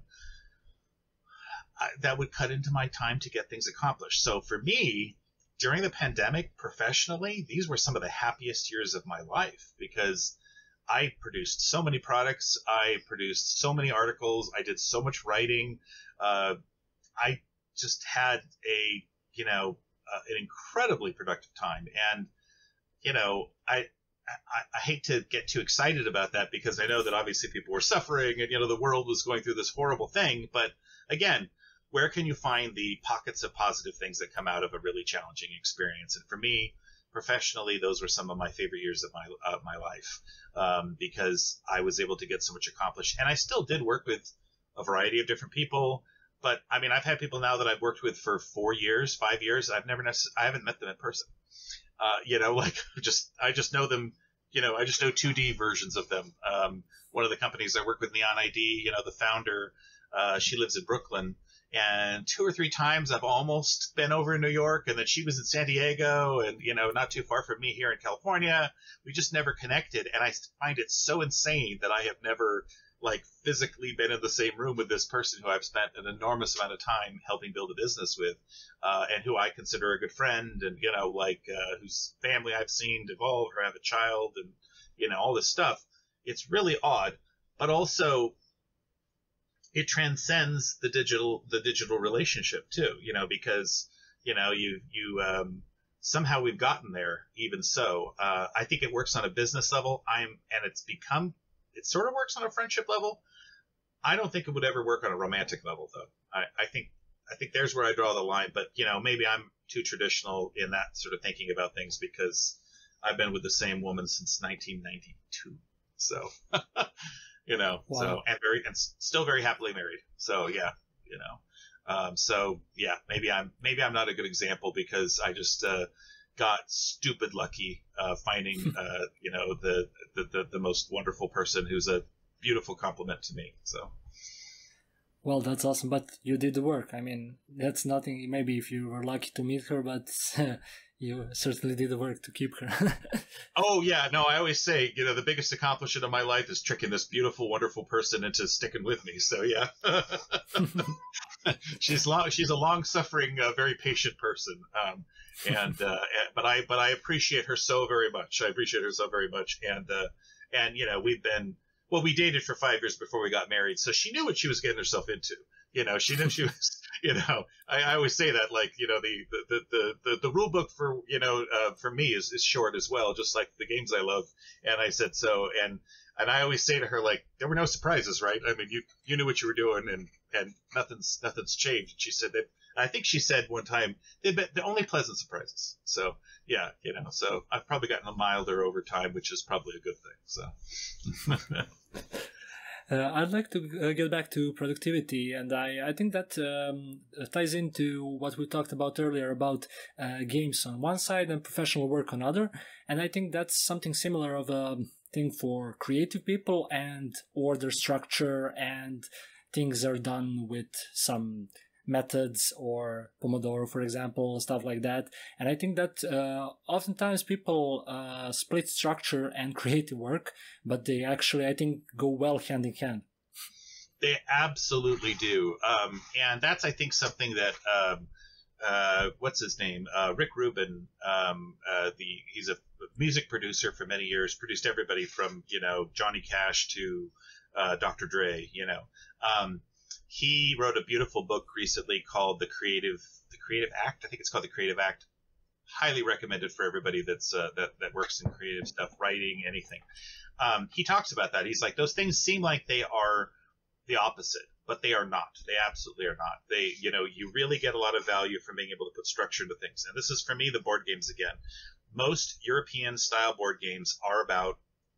I, that would cut into my time to get things accomplished. So for me, during the pandemic, professionally, these were some of the happiest years of my life, because I produced so many products. I produced so many articles. I did so much writing. Uh, I just had a, you know, uh, an incredibly productive time. And, you know, I, I, I hate to get too excited about that, because I know that obviously people were suffering and, you know, the world was going through this horrible thing. But again, where can you find the pockets of positive things that come out of a really challenging experience? And for me, professionally, those were some of my favorite years of my of my life, um, because I was able to get so much accomplished. And I still did work with a variety of different people. But I mean, I've had people now that I've worked with for four years, five years. I've never necessarily, I haven't met them in person. Uh, you know, like just I just know them. You know, I just know two D versions of them. Um, one of the companies I work with, Neon I D, you know, the founder, uh, she lives in Brooklyn. And two or three times I've almost been over in New York, and then she was in San Diego, and, you know, not too far from me here in California. We just never connected. And I find it so insane that I have never, like, physically been in the same room with this person who I've spent an enormous amount of time helping build a business with, uh, and who I consider a good friend, and, you know, like, uh, whose family I've seen evolve or have a child, and, you know, all this stuff. It's really odd, but also it transcends the digital, the digital relationship too, you know, because, you know, you, you, um, somehow we've gotten there. Even so, uh, I think it works on a business level. I'm, and it's become, it sort of works on a friendship level. I don't think it would ever work on a romantic level, though. I, I think, I think there's where I draw the line, but, you know, maybe I'm too traditional in that sort of thinking about things, because I've been with the same woman since nineteen ninety-two. So, you know, wow. so, and very, and still very happily married. So, yeah, you know, um, so yeah, maybe I'm, maybe I'm not a good example, because I just, uh, got stupid lucky, uh, finding, uh, you know, the, the, the, the most wonderful person who's a beautiful compliment to me. So. Well, that's awesome, but you did the work. I mean, that's nothing. Maybe if you were lucky to meet her, but you certainly did the work to keep her. Oh yeah, no, I always say, you know, the biggest accomplishment of my life is tricking this beautiful, wonderful person into sticking with me. So yeah, she's long, she's a long-suffering, uh, very patient person. Um, and uh, but I but I appreciate her so very much. I appreciate her so very much. And uh, and you know, we've been well, we dated for five years before we got married, so she knew what she was getting herself into. You know, she knew she was, you know, I, I always say that, like, you know, the, the, the, the, the rule book for, you know, uh, for me is, is short as well, just like the games I love. And I said so. And, and I always say to her, like, there were no surprises, right? I mean, you, you knew what you were doing and, and nothing's, nothing's changed. And she said that, I think she said one time, they've been the only pleasant surprises. So yeah, you know, so I've probably gotten a milder over time, which is probably a good thing. So. Uh, I'd like to uh, get back to productivity, and I, I think that um, ties into what we talked about earlier about uh, games on one side and professional work on other. And I think that's something similar of a thing for creative people, and order structure, and things are done with some methods or Pomodoro, for example, stuff like that. And I think that uh, oftentimes people uh, split structure and creative work, but they actually, I think, go well hand in hand. They absolutely do. Um, and that's, I think, something that, um, uh, what's his name? Uh, Rick Rubin, um, uh, the he's a music producer for many years, produced everybody from, you know, Johnny Cash to uh, Doctor Dre, you know. Um, He wrote a beautiful book recently called The Creative The Creative Act. I think it's called The Creative Act. Highly recommended for everybody that's uh, that that works in creative stuff, writing, anything. Um, he talks about that. He's like, those things seem like they are the opposite, but they are not. They absolutely are not. They, you know, you really get a lot of value from being able to put structure into things. And this is, for me, the board games again. Most European style board games are about,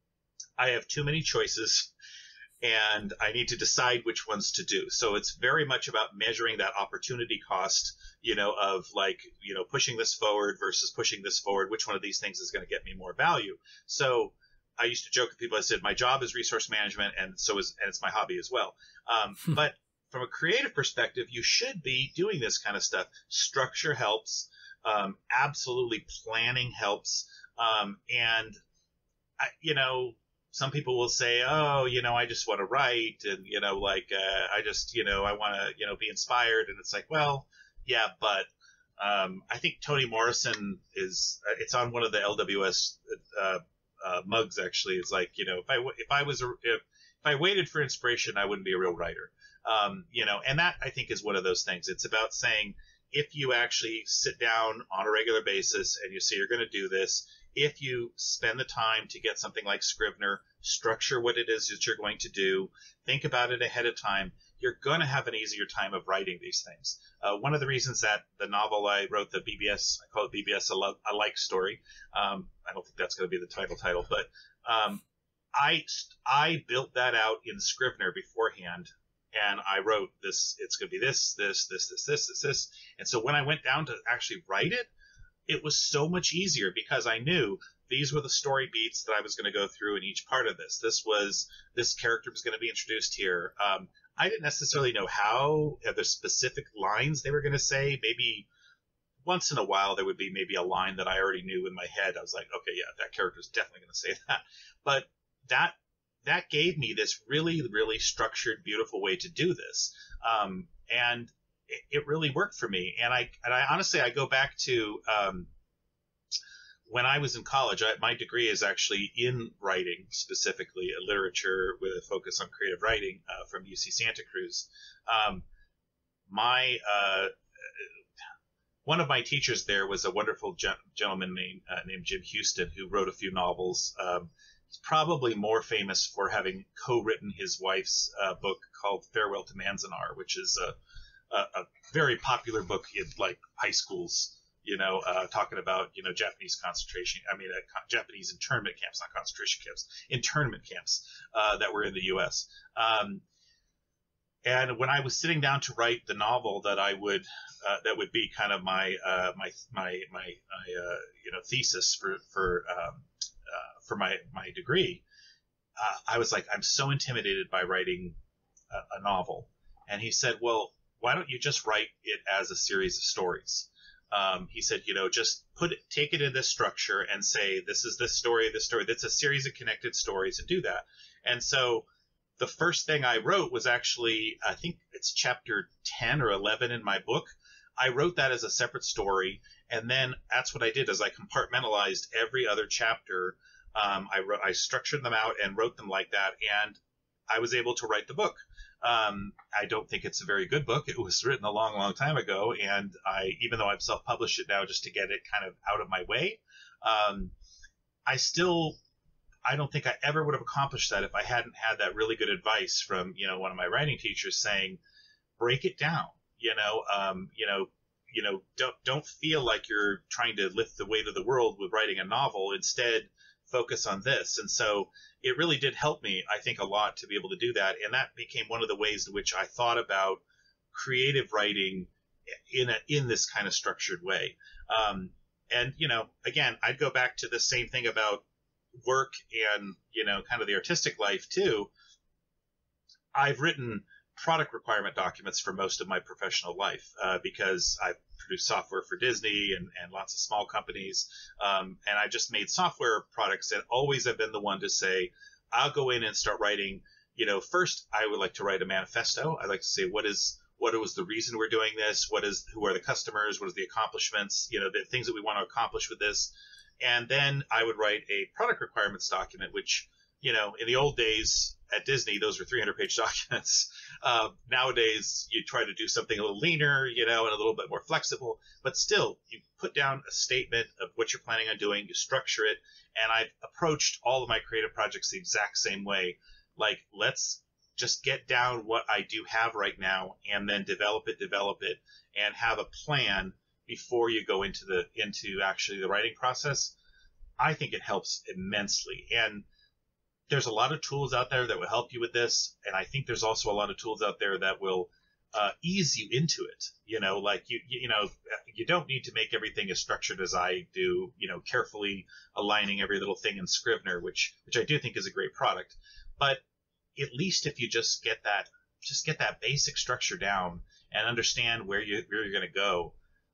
I have too many choices, and I need to decide which ones to do. So it's very much about measuring that opportunity cost, you know, of like, you know, pushing this forward versus pushing this forward. Which one of these things is going to get me more value? So I used to joke with people. I said, my job is resource management, and so is, and it's my hobby as well. Um, but from a creative perspective, you should be doing this kind of stuff. Structure helps. Um, absolutely, planning helps. Um, and I, you know, some people will say, oh, you know, I just want to write, and, you know, like, uh, I just, you know, I want to, you know, be inspired. And it's like, well, yeah, but um, I think Toni Morrison is, uh, it's on one of the L W S uh, uh, mugs, actually. It's like, you know, if I, if I was, a, if, if I waited for inspiration, I wouldn't be a real writer. Um, you know, and that, I think, is one of those things. It's about saying, if you actually sit down on a regular basis and you say you're going to do this, if you spend the time to get something like Scrivener, structure what it is that you're going to do, think about it ahead of time, you're going to have an easier time of writing these things. Uh, one of the reasons that the novel I wrote, the B B S, I call it B B S, a, Lo- a Like Story. Um, I don't think that's going to be the title title, but um, I, I built that out in Scrivener beforehand. And I wrote this, it's going to be this, this, this, this, this, this, this. And so when I went down to actually write it, it was so much easier because I knew these were the story beats that I was going to go through in each part of this. This was, this character was going to be introduced here. Um, I didn't necessarily know how, uh, the specific lines they were going to say. Maybe once in a while there would be maybe a line that I already knew in my head. I was like, okay, yeah, that character is definitely going to say that. But that, that gave me this really, really structured, beautiful way to do this. Um, and it, it really worked for me. And I, and I honestly, I go back to, um, when I was in college. I, my degree is actually in writing, specifically a literature with a focus on creative writing, uh, from U C Santa Cruz. Um, my, uh, one of my teachers there was a wonderful gen- gentleman named, uh, named Jim Houston, who wrote a few novels. Um, He's probably more famous for having co-written his wife's uh, book called Farewell to Manzanar, which is a, a, a very popular book in like high schools, you know, uh, talking about, you know, Japanese concentration, I mean, uh, Japanese internment camps, not concentration camps, internment camps uh, that were in the U S. Um, and when I was sitting down to write the novel that I would, uh, that would be kind of my, uh, my, my, my, my uh, you know, thesis for, for, um, Uh, for my, my degree, uh, I was like, I'm so intimidated by writing a, a novel. And he said, well, why don't you just write it as a series of stories? Um, he said, you know, just put it, take it in this structure and say, this is this story, this story. That's a series of connected stories, and do that. And so the first thing I wrote was actually, I think it's chapter ten or eleven in my book. I wrote that as a separate story. And then that's what I did is I compartmentalized every other chapter. Um, I wrote, I structured them out and wrote them like that. And I was able to write the book. Um, I don't think it's a very good book. It was written a long, long time ago. And I, even though I've self-published it now just to get it kind of out of my way, um, I still, I don't think I ever would have accomplished that if I hadn't had that really good advice from, you know, one of my writing teachers saying, break it down, you know, um, you know, you know, don't, don't feel like you're trying to lift the weight of the world with writing a novel. Instead, focus on this. And so it really did help me, I think, a lot to be able to do that. And that became one of the ways in which I thought about creative writing in a, in this kind of structured way. Um, and, you know, again, I'd go back to the same thing about work and, you know, kind of the artistic life too. I've written product requirement documents for most of my professional life uh, because I've produced software for Disney and, and lots of small companies. Um, and I just made software products and always have been the one to say, I'll go in and start writing, you know, first I would like to write a manifesto. I like to say, what is, what was the reason we're doing this? What is, who are the customers? What is the accomplishments? You know, the things that we want to accomplish with this. And then I would write a product requirements document, which, you know, in the old days at Disney, those were three hundred page documents. Uh, nowadays, you try to do something a little leaner, you know, and a little bit more flexible. But still, you put down a statement of what you're planning on doing, you structure it. And I've approached all of my creative projects the exact same way. Like, let's just get down what I do have right now and then develop it, develop it, and have a plan before you go into the into actually the writing process. I think it helps immensely. And there's a lot of tools out there that will help you with this. And I think there's also a lot of tools out there that will uh, ease you into it. You know, like, you, you know, you don't need to make everything as structured as I do, you know, carefully aligning every little thing in Scrivener, which, which I do think is a great product. But at least if you just get that, just get that basic structure down and understand where you, where you're going to go,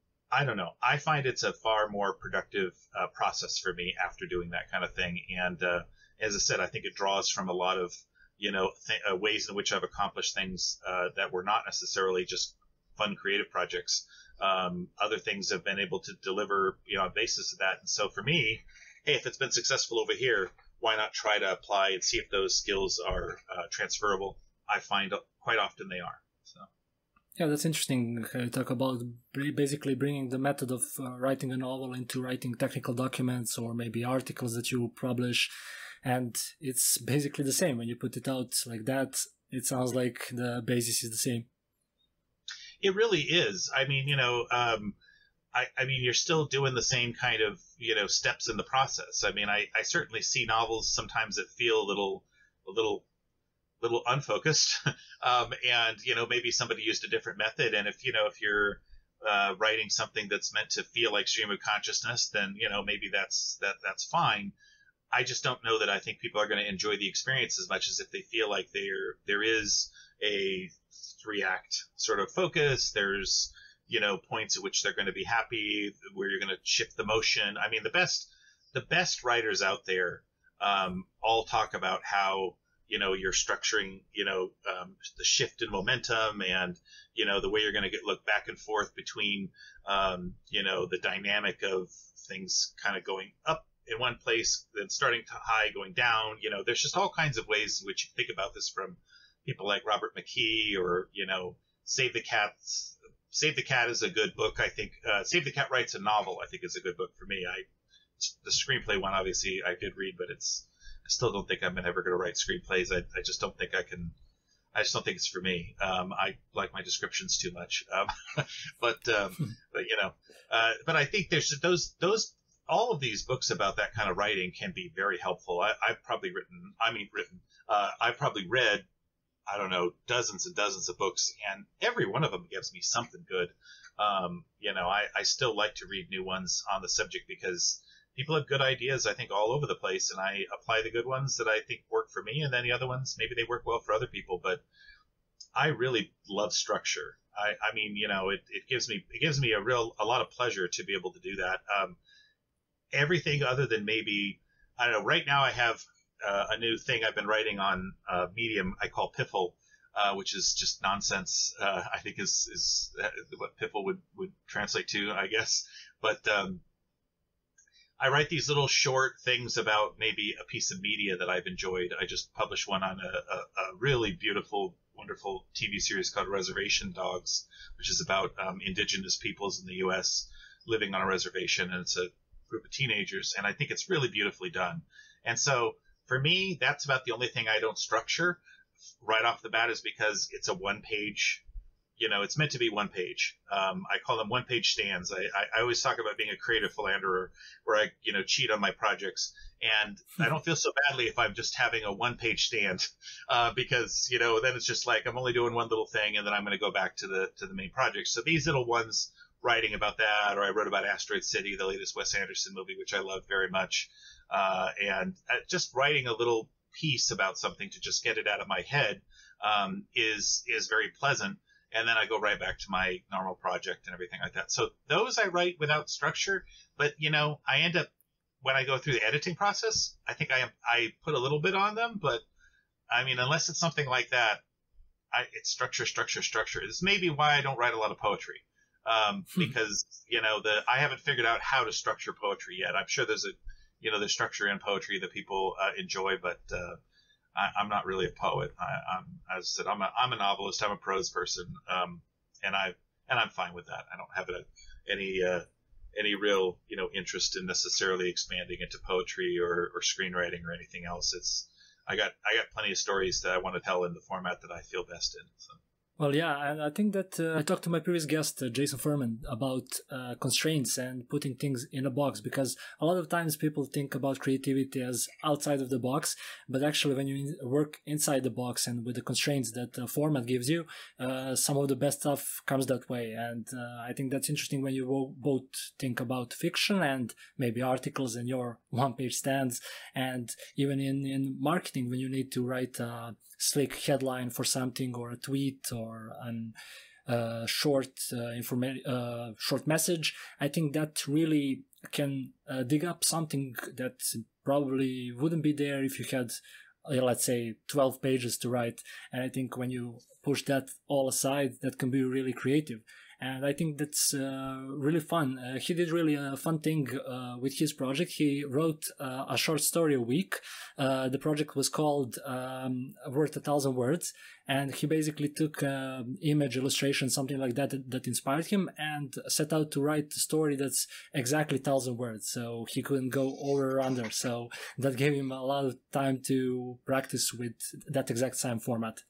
I don't know. I find it's a far more productive uh, process for me after doing that kind of thing. And, uh, as I said, I think it draws from a lot of, you know, th- uh, ways in which I've accomplished things uh, that were not necessarily just fun creative projects. Um, other things have been able to deliver, you know, on basis of that. And so for me, hey, if it's been successful over here, why not try to apply and see if those skills are uh, transferable? I find quite often they are. So. Yeah, that's interesting. You talk about basically bringing the method of uh, writing a novel into writing technical documents or maybe articles that you publish. And it's basically the same. When you put it out like that, it sounds like the basis is the same. It really is. I mean, you know, um, I, I mean, you're still doing the same kind of, you know, steps in the process. I mean, I, I certainly see novels sometimes that feel a little, a little, little unfocused. um, and, you know, maybe somebody used a different method. And if, you know, if you're uh, writing something that's meant to feel like stream of consciousness, then, you know, maybe that's, that, that's fine. I just don't know that I think people are going to enjoy the experience as much as if they feel like there there is a three act sort of focus. There's, you know, points at which they're going to be happy, where you're going to shift the motion. I mean, the best the best writers out there um, all talk about how, you know, you're structuring, you know, um, the shift in momentum and, you know, the way you're going to get look back and forth between, um, you know, the dynamic of things kind of going up in one place, then starting to high, going down. You know, there's just all kinds of ways in which you think about this from people like Robert McKee or, you know, Save the Cat. Save the Cat is a good book. I think uh, Save the Cat Writes a Novel, I think, is a good book for me. I the screenplay one, obviously, I did read, but it's I still don't think I'm ever going to write screenplays. I, I just don't think I can. I just don't think it's for me. Um, I like my descriptions too much. Um, but, um, but you know, uh, but I think there's those those. all of these books about that kind of writing can be very helpful. I, I've probably written, I mean, written, uh, I've probably read, I don't know, dozens and dozens of books, and every one of them gives me something good. Um, you know, I, I still like to read new ones on the subject because people have good ideas, I think, all over the place, and I apply the good ones that I think work for me, and then the other ones, maybe they work well for other people. But I really love structure. I, I mean, you know, it, it gives me it gives me a real a lot of pleasure to be able to do that. Um, everything other than maybe I don't know. Right now, I have uh, a new thing I've been writing on uh, Medium. I call Piffle, uh, which is just nonsense. Uh, I think is is what Piffle would would translate to, I guess. But um, I write these little short things about maybe a piece of media that I've enjoyed. I just published one on a, a, a really beautiful, wonderful T V series called Reservation Dogs, which is about um, indigenous peoples in the U S living on a reservation, and it's a group of teenagers, and I think it's really beautifully done. And so for me, that's about the only thing I don't structure right off the bat, is because it's a one-page. You know, it's meant to be one page. Um, I call them one page stands. I, I, I always talk about being a creative philanderer where I, you know, cheat on my projects. And I don't feel so badly if I'm just having a one page stand, uh, because, you know, then it's just like I'm only doing one little thing and then I'm going to go back to the, to the main project. So these little ones writing about that, or I wrote about Asteroid City, the latest Wes Anderson movie, which I love very much. Uh, and just writing a little piece about something to just get it out of my head, um, is, is very pleasant. And then I go right back to my normal project and everything like that. So those I write without structure, but you know, I end up, when I go through the editing process, I think I I put a little bit on them, but I mean, unless it's something like that, I, it's structure, structure, structure. This may be why I don't write a lot of poetry, um, hmm. because you know the I haven't figured out how to structure poetry yet. I'm sure there's a, you know, there's structure in poetry that people uh, enjoy, but uh, I, I'm not really a poet. I, I'm, as I said, I'm a, I'm a novelist. I'm a prose person, um, and I and I'm fine with that. I don't have a, any uh, any real, you know, interest in necessarily expanding into poetry or, or screenwriting or anything else. It's I got I got plenty of stories that I want to tell in the format that I feel best in. So. Well, yeah, and I think that uh, I talked to my previous guest, uh, Jason Furman, about uh, constraints and putting things in a box, because a lot of times people think about creativity as outside of the box, but actually when you in- work inside the box and with the constraints that the format gives you, uh, some of the best stuff comes that way. And uh, I think that's interesting when you wo- both think about fiction and maybe articles in your one-page stands, and even in, in marketing when you need to write uh, slick headline for something, or a tweet, or an uh, short uh, informa- uh, short message. I think that really can uh, dig up something that probably wouldn't be there if you had, uh, let's say, twelve pages to write. And I think when you push that all aside, that can be really creative. And I think that's uh, really fun. Uh, he did really a fun thing uh, with his project. He wrote uh, a short story a week. Uh, the project was called um, Worth a Thousand Words. And he basically took uh, image, illustration, something like that, that that inspired him, and set out to write a story that's exactly one thousand words. So he couldn't go over or under. So that gave him a lot of time to practice with that exact same format.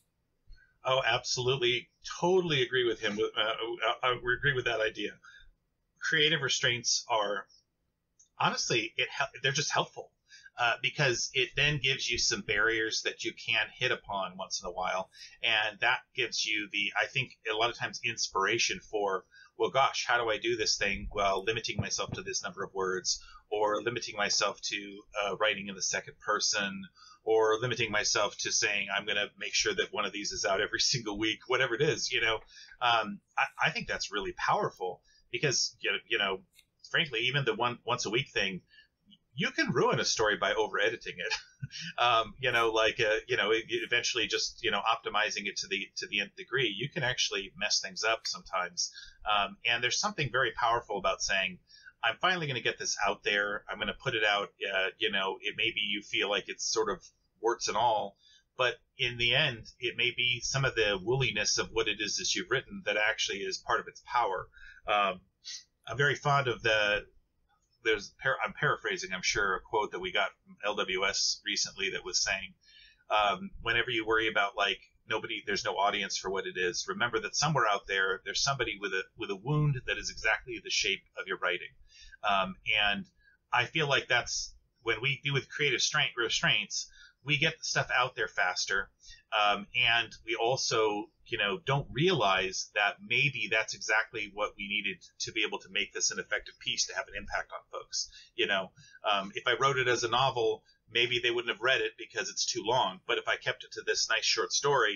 Oh, absolutely. Totally agree with him. Uh, I agree with that idea. Creative restraints are, honestly, it they're just helpful uh, because it then gives you some barriers that you can hit upon once in a while. And that gives you the, I think, a lot of times inspiration for, well, gosh, how do I do this thing? Well, limiting myself to this number of words, or limiting myself to uh, writing in the second person, or limiting myself to saying I'm going to make sure that one of these is out every single week, whatever it is, you know. Um, I, I think that's really powerful because, you know, frankly, even the one once a week thing, you can ruin a story by over editing it. um, you know, like, uh, you know, eventually just, you know, optimizing it to the to the nth degree, you can actually mess things up sometimes. Um, and there's something very powerful about saying, I'm finally going to get this out there. I'm going to put it out. Uh, you know, it maybe you feel like it's sort of warts and all, but in the end, it may be some of the wooliness of what it is that you've written that actually is part of its power. Um, I'm very fond of the, there's, I'm paraphrasing, I'm sure, a quote that we got from L W S recently that was saying, um, whenever you worry about like nobody, there's no audience for what it is, remember that somewhere out there, there's somebody with a, with a wound that is exactly the shape of your writing. Um, and I feel like that's when we do with creative strength, restraints, we get the stuff out there faster. Um, and we also, you know, don't realize that maybe that's exactly what we needed to be able to make this an effective piece to have an impact on folks. You know, um, if I wrote it as a novel, maybe they wouldn't have read it because it's too long. But if I kept it to this nice short story,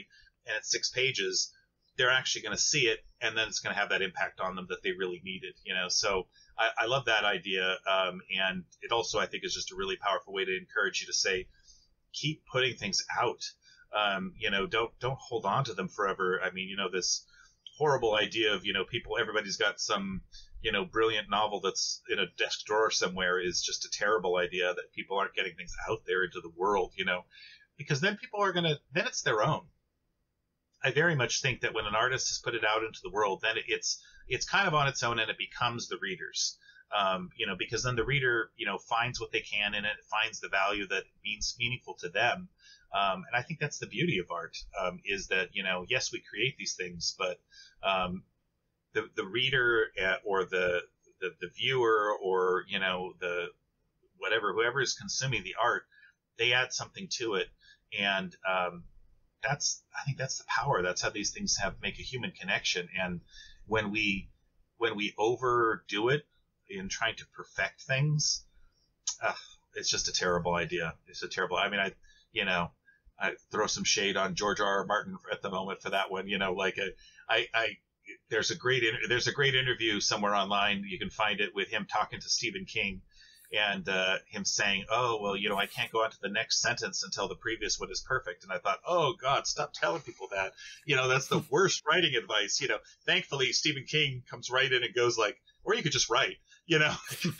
and it's six pages, they're actually going to see it, and then it's going to have that impact on them that they really needed, you know. So I, I love that idea, um, and it also, I think, is just a really powerful way to encourage you to say, keep putting things out. Um, you know, don't don't hold on to them forever. I mean, you know, this horrible idea of, you know, people, everybody's got some, you know, brilliant novel that's in a desk drawer somewhere is just a terrible idea, that people aren't getting things out there into the world, you know, because then people are going to, then it's their own. I very much think that when an artist has put it out into the world, then it's it's kind of on its own, and it becomes the reader's. Um, you know, because then the reader, you know, finds what they can in it, finds the value that means meaningful to them. Um, and I think that's the beauty of art, um, is that, you know, yes, we create these things, but um, the the reader uh, or the, the the viewer, or, you know, the whatever, whoever is consuming the art, they add something to it, and um, that's I think that's the power. That's how these things have make a human connection. And when we when we overdo it in trying to perfect things, uh, it's just a terrible idea. It's a terrible. I mean, I you know. I throw some shade on George R. R. Martin at the moment for that one. You know, like a, I, I, there's a great, there's a great interview somewhere online. You can find it with him talking to Stephen King, and uh, him saying, "Oh, well, you know, I can't go on to the next sentence until the previous one is perfect." And I thought, "Oh God, stop telling people that. You know, that's the worst writing advice." You know, thankfully Stephen King comes right in and goes like, "Or you could just write." You know,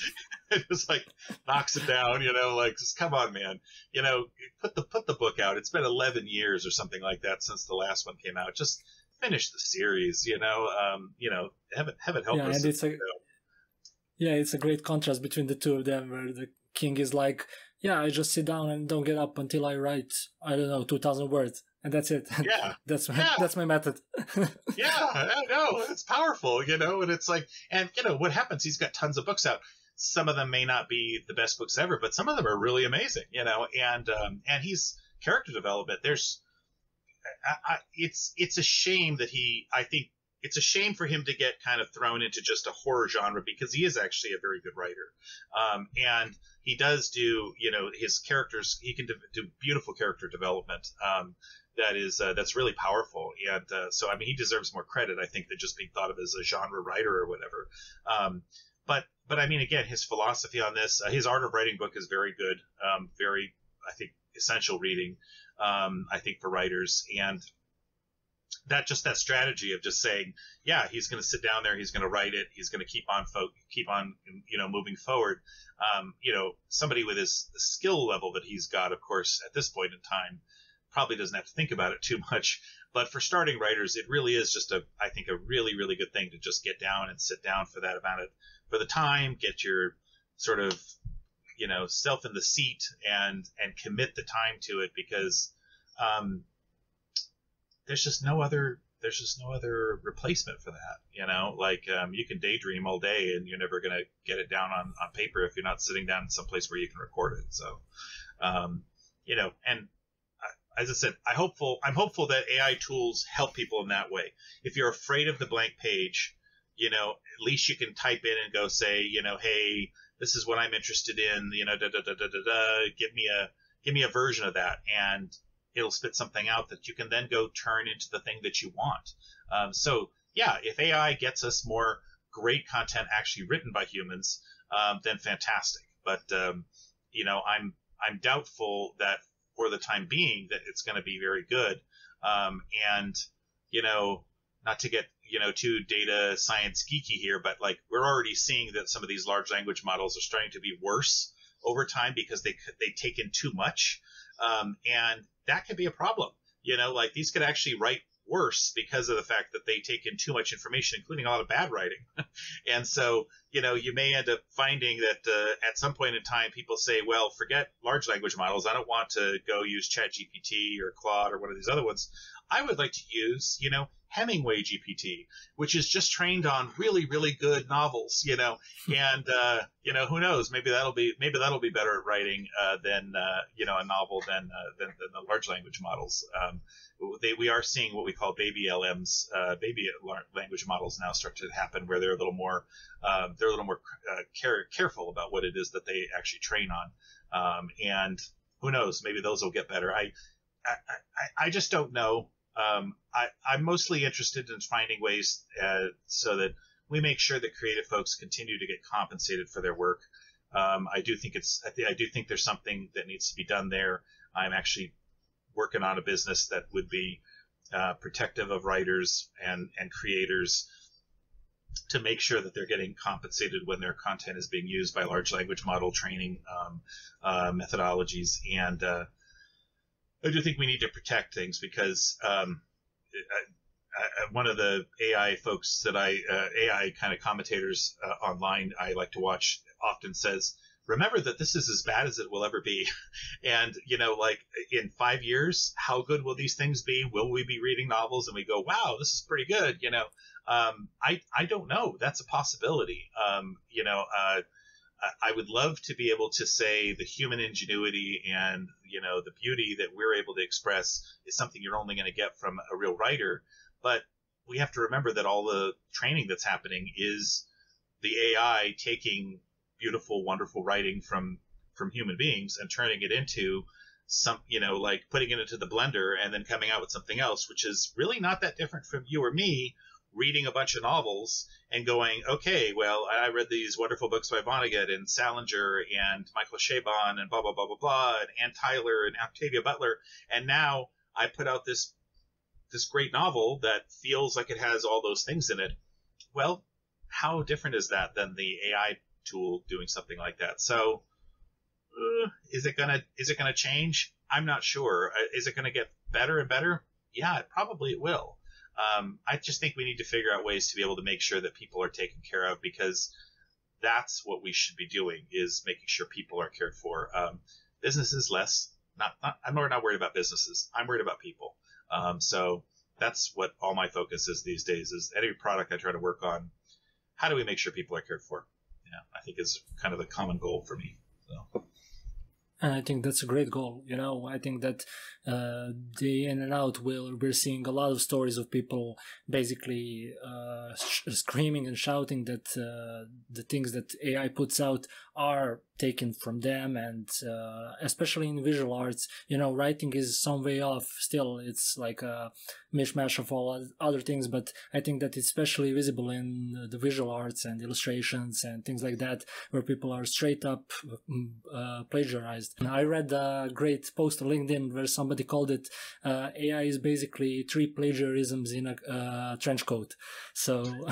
it just like knocks it down, you know, like, just come on, man, you know, put the, put the book out. It's been eleven years or something like that since the last one came out. Just finish the series, you know, um, you know, heaven, heaven help yeah, us. And it's a, you know. Yeah, it's a great contrast between the two of them, where the King is like, yeah, I just sit down and don't get up until I write, I don't know, two thousand words. And that's it. Yeah. that's my, yeah. that's my method. Yeah, I know. It's powerful, you know, and it's like, and, you know, what happens? He's got tons of books out. Some of them may not be the best books ever, but some of them are really amazing, you know, and, um, and he's character development. There's, I, I, it's, it's a shame that he, I think it's a shame for him to get kind of thrown into just a horror genre, because he is actually a very good writer. Um, and he does do, you know, his characters, he can do, do beautiful character development. Um, that is uh, that's really powerful, and uh, so I mean, he deserves more credit, I think, than just being thought of as a genre writer or whatever. Um, but but I mean, again, his philosophy on this, uh, his Art of Writing book is very good, um, very, I think, essential reading, um, I think, for writers, and that just that strategy of just saying, yeah, he's going to sit down there, he's going to write it, he's going to keep on fo- keep on you know moving forward. Um, you know, somebody with his the skill level that he's got, of course, at this point in time, probably doesn't have to think about it too much. But for starting writers, it really is just a, I think, a really, really good thing to just get down and sit down for that amount of, for the time, get your sort of, you know, self in the seat and, and commit the time to it, because um, there's just no other, there's just no other replacement for that. You know, like um, you can daydream all day and you're never going to get it down on, on paper if you're not sitting down in some place where you can record it. So, um, you know, and, as I said, I hopeful, I'm hopeful that A I tools help people in that way. If you're afraid of the blank page, you know, at least you can type in and go say, you know, hey, this is what I'm interested in, you know, da da da da da da. Give me a give me a version of that, and it'll spit something out that you can then go turn into the thing that you want. Um, so yeah, if A I gets us more great content actually written by humans, um, then fantastic. But um, you know, I'm I'm doubtful that, for the time being, that it's going to be very good. Um, and, you know, not to get, you know, too data science geeky here, but like we're already seeing that some of these large language models are starting to be worse over time because they they take in too much. Um, and that could be a problem. You know, like these could actually write worse because of the fact that they take in too much information, including a lot of bad writing. And so, you know, you may end up finding that uh, at some point in time, people say, well, forget large language models. I don't want to go use ChatGPT or Claude or one of these other ones. I would like to use, you know, Hemingway G P T, which is just trained on really, really good novels, you know, and, uh, you know, who knows, maybe that'll be, maybe that'll be better at writing, uh, than, uh, you know, a novel than, uh, than, than the large language models. Um, they, we are seeing what we call baby L Ms, uh, baby language models now start to happen, where they're a little more, um, they're a little more, uh, care, careful about what it is that they actually train on. Um, and who knows, maybe those will get better. I, I, I, I just don't know. Um, I, I'm mostly interested in finding ways uh, so that we make sure that creative folks continue to get compensated for their work. Um, I do think it's I, th- I do think there's something that needs to be done there. I'm actually working on a business that would be uh, protective of writers and and creators to make sure that they're getting compensated when their content is being used by large language model training um, uh, methodologies. And uh, I do think we need to protect things because um, I, I, one of the A I folks that I, uh, A I kind of commentators uh, online I like to watch often says, remember that this is as bad as it will ever be. And, you know, like in five years, how good will these things be? Will we be reading novels and we go, wow, this is pretty good, you know? Um, I, I don't know. That's a possibility. Um, you know, uh, I would love to be able to say the human ingenuity and, you know, the beauty that we're able to express is something you're only going to get from a real writer. But we have to remember that all the training that's happening is the A I taking beautiful, wonderful writing from, from human beings and turning it into some, you know, like putting it into the blender and then coming out with something else, which is really not that different from you or me reading a bunch of novels and going, okay, well, I read these wonderful books by Vonnegut and Salinger and Michael Chabon and blah, blah, blah, blah, blah, and Ann Tyler and Octavia Butler. And now I put out this, this great novel that feels like it has all those things in it. Well, how different is that than the A I tool doing something like that? So uh, is it gonna, is it gonna change? I'm not sure. Is it gonna get better and better? Yeah, probably it will. Um, I just think we need to figure out ways to be able to make sure that people are taken care of, because that's what we should be doing, is making sure people are cared for. Um, businesses less, not, not, I'm not worried about businesses. I'm worried about people. Um, so that's what all my focus is these days, is any product I try to work on, how do we make sure people are cared for? Yeah, I think is kind of a common goal for me. So. And I think that's a great goal. You know, I think that uh, day in and out, we'll, we're seeing a lot of stories of people basically uh, sh- screaming and shouting that uh, the things that A I puts out are taken from them. And uh, especially in visual arts, you know, writing is some way off still. It's like a mishmash of all other things. But I think that it's especially visible in the visual arts and illustrations and things like that, where people are straight up uh, plagiarized. And I read a great post on LinkedIn where somebody called it uh, A I is basically three plagiarisms in a uh, trench coat. So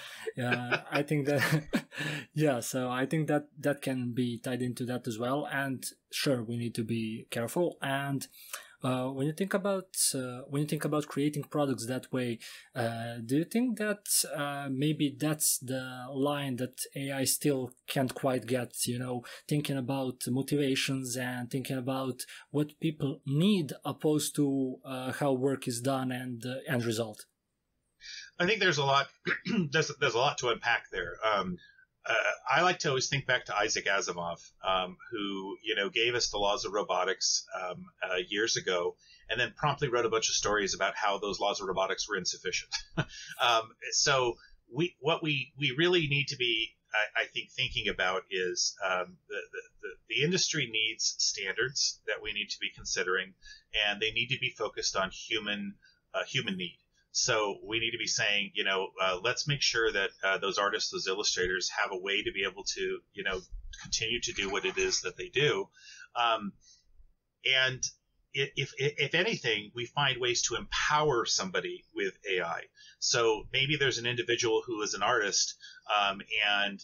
yeah, I think that yeah, so I think that that can be tied into that as well. And sure, we need to be careful. And Uh, when you think about uh, when you think about creating products that way, uh, do you think that uh, maybe that's the line that A I still can't quite get? You know, thinking about motivations and thinking about what people need, opposed to uh, how work is done and the end result. I think there's a lot. there's there's a lot to unpack there. Um, Uh, I like to always think back to Isaac Asimov, um, who, you know, gave us the laws of robotics um, uh, years ago, and then promptly wrote a bunch of stories about how those laws of robotics were insufficient. um, so we, what we, we really need to be, I, I think, thinking about is um, the, the, the industry needs standards that we need to be considering, and they need to be focused on human uh, human need. So we need to be saying, you know, uh, let's make sure that uh, those artists, those illustrators have a way to be able to, you know, continue to do what it is that they do. Um, and if, if, if anything, we find ways to empower somebody with A I. So maybe there's an individual who is an artist, um, and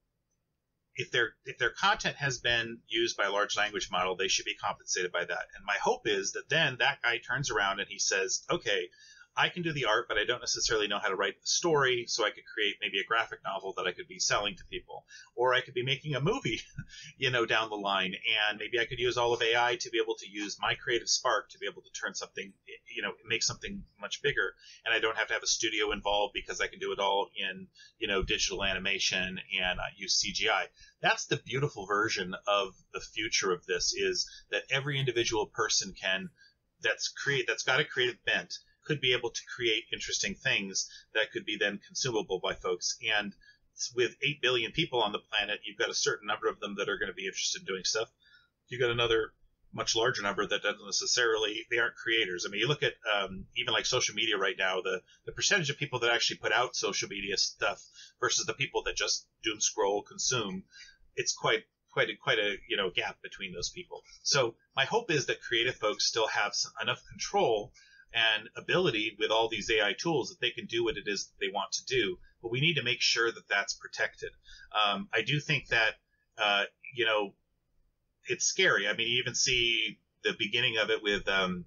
if their if their content has been used by a large language model, they should be compensated by that. And my hope is that then that guy turns around and he says, okay, I can do the art, but I don't necessarily know how to write the story, so I could create maybe a graphic novel that I could be selling to people. Or I could be making a movie, you know, down the line, and maybe I could use all of A I to be able to use my creative spark to be able to turn something, you know, make something much bigger. And I don't have to have a studio involved because I can do it all in, you know, digital animation and uh, use C G I. That's the beautiful version of the future of this, is that every individual person can, that's create, that's got a creative bent, could be able to create interesting things that could be then consumable by folks. And with eight billion people on the planet, you've got a certain number of them that are going to be interested in doing stuff. You've got another much larger number that doesn't necessarily, they aren't creators. I mean, you look at um, even like social media right now, the, the percentage of people that actually put out social media stuff versus the people that just doom scroll, consume, it's quite quite a, quite a you know gap between those people. So my hope is that creative folks still have some, enough control and ability with all these A I tools that they can do what it is that they want to do. But we need to make sure that that's protected. Um, I do think that uh, you know. It's scary. I mean, you even see the beginning of it with, um,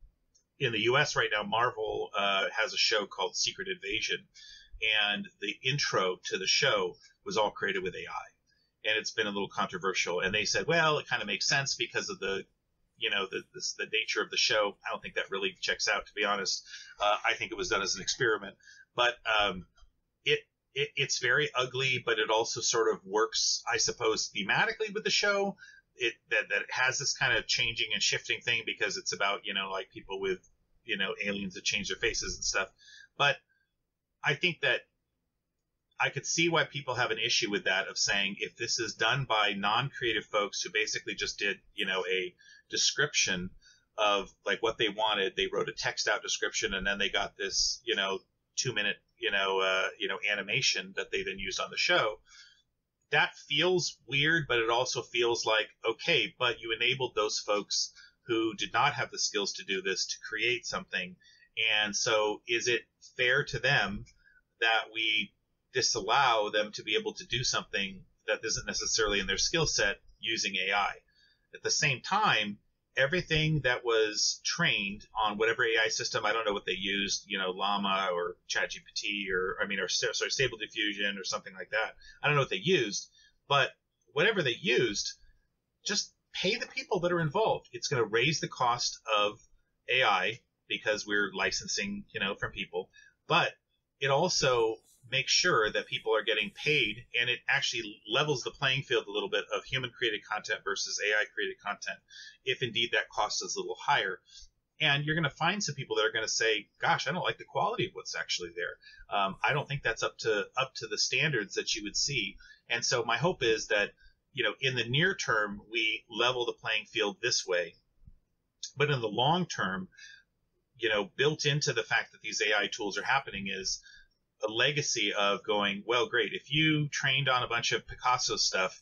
in the U S right now, Marvel uh, has a show called Secret Invasion, and the intro to the show was all created with A I, and it's been a little controversial. And they said, well, it kind of makes sense because of the, you know, the, the the nature of the show. I don't think that really checks out, to be honest. Uh, I think it was done as an experiment, but um, it, it it's very ugly, but it also sort of works, I suppose, thematically with the show. It that, that it has this kind of changing and shifting thing because it's about, you know, like people with, you know, aliens that change their faces and stuff. But I think that I could see why people have an issue with that, of saying if this is done by non-creative folks who basically just did, you know, a description of like what they wanted. They wrote a text out description, and then they got this, you know, two minute, you know, uh, you know, animation that they then used on the show. That feels weird, but it also feels like, okay, but you enabled those folks who did not have the skills to do this to create something. And so is it fair to them that we disallow them to be able to do something that isn't necessarily in their skill set using A I? At the same time, everything that was trained on whatever A I system, I don't know what they used, you know, Llama or ChatGPT or, I mean, or sorry, Stable Diffusion or something like that. I don't know what they used, but whatever they used, just pay the people that are involved. It's going to raise the cost of A I because we're licensing, you know, from people, but it also makes sure that people are getting paid, and it actually levels the playing field a little bit of human created content versus A I created content, if indeed that cost is a little higher. And you're going to find some people that are going to say, gosh, I don't like the quality of what's actually there. Um, I don't think that's up to up to the standards that you would see. And so my hope is that, you know, in the near term, we level the playing field this way. But in the long term, you know, built into the fact that these A I tools are happening is a legacy of going, well, great, if you trained on a bunch of Picasso stuff,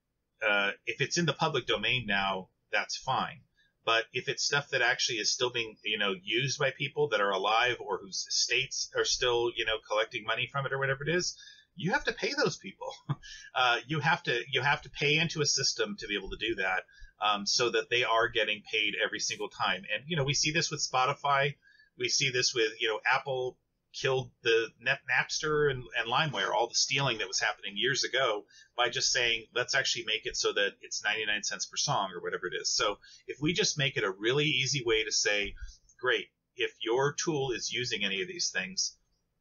uh, if it's in the public domain now, that's fine. But if it's stuff that actually is still being, you know, used by people that are alive or whose estates are still, you know, collecting money from it or whatever it is, you have to pay those people. uh, you have to you have to pay into a system to be able to do that, um, so that they are getting paid every single time. And, you know, we see this with Spotify. We see this with, you know, Apple killed the Napster and, and LimeWire, all the stealing that was happening years ago, by just saying, let's actually make it so that it's ninety-nine cents per song or whatever it is. So if we just make it a really easy way to say, great, if your tool is using any of these things,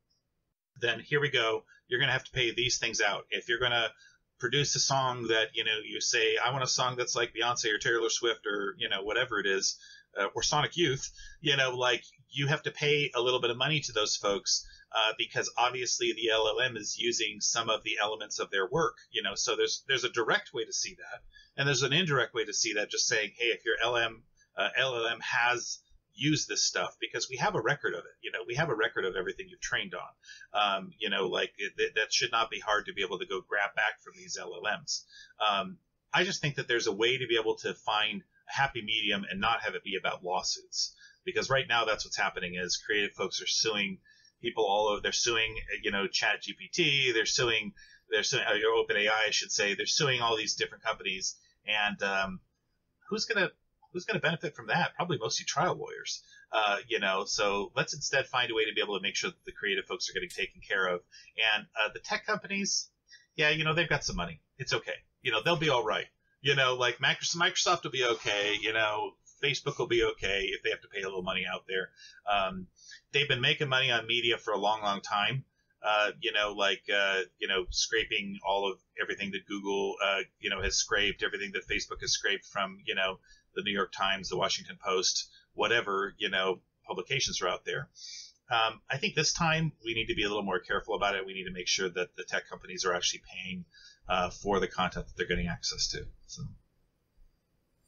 then here we go. You're going to have to pay these things out. If you're going to produce a song that, you know, you say, I want a song that's like Beyonce or Taylor Swift or, you know, whatever it is, uh, or Sonic Youth, you know, like, you have to pay a little bit of money to those folks, uh, because obviously the L L M is using some of the elements of their work, you know, so there's there's a direct way to see that, and there's an indirect way to see that, just saying, hey, if your L M uh, L L M has used this stuff, because we have a record of it, you know, we have a record of everything you've trained on, um, you know, like it, that should not be hard to be able to go grab back from these L L Ms. Um, I just think that there's a way to be able to find a happy medium and not have it be about lawsuits. Because right now that's what's happening is creative folks are suing people all over. They're suing, you know, ChatGPT. They're suing, they're suing uh, OpenAI, I should say. They're suing all these different companies. And um, who's gonna who's gonna benefit from that? Probably mostly trial lawyers. Uh, you know, so let's instead find a way to be able to make sure that the creative folks are getting taken care of. And uh, the tech companies, yeah, you know, they've got some money. It's okay. You know, they'll be all right. You know, like Microsoft, Microsoft will be okay. You know, Facebook will be okay if they have to pay a little money out there. Um, they've been making money on media for a long, long time. Uh, you know, like, uh, you know, scraping all of everything that Google, uh, you know, has scraped, everything that Facebook has scraped from, you know, the New York Times, the Washington Post, whatever, you know, publications are out there. Um, I think this time we need to be a little more careful about it. We need to make sure that the tech companies are actually paying uh, for the content that they're getting access to. So.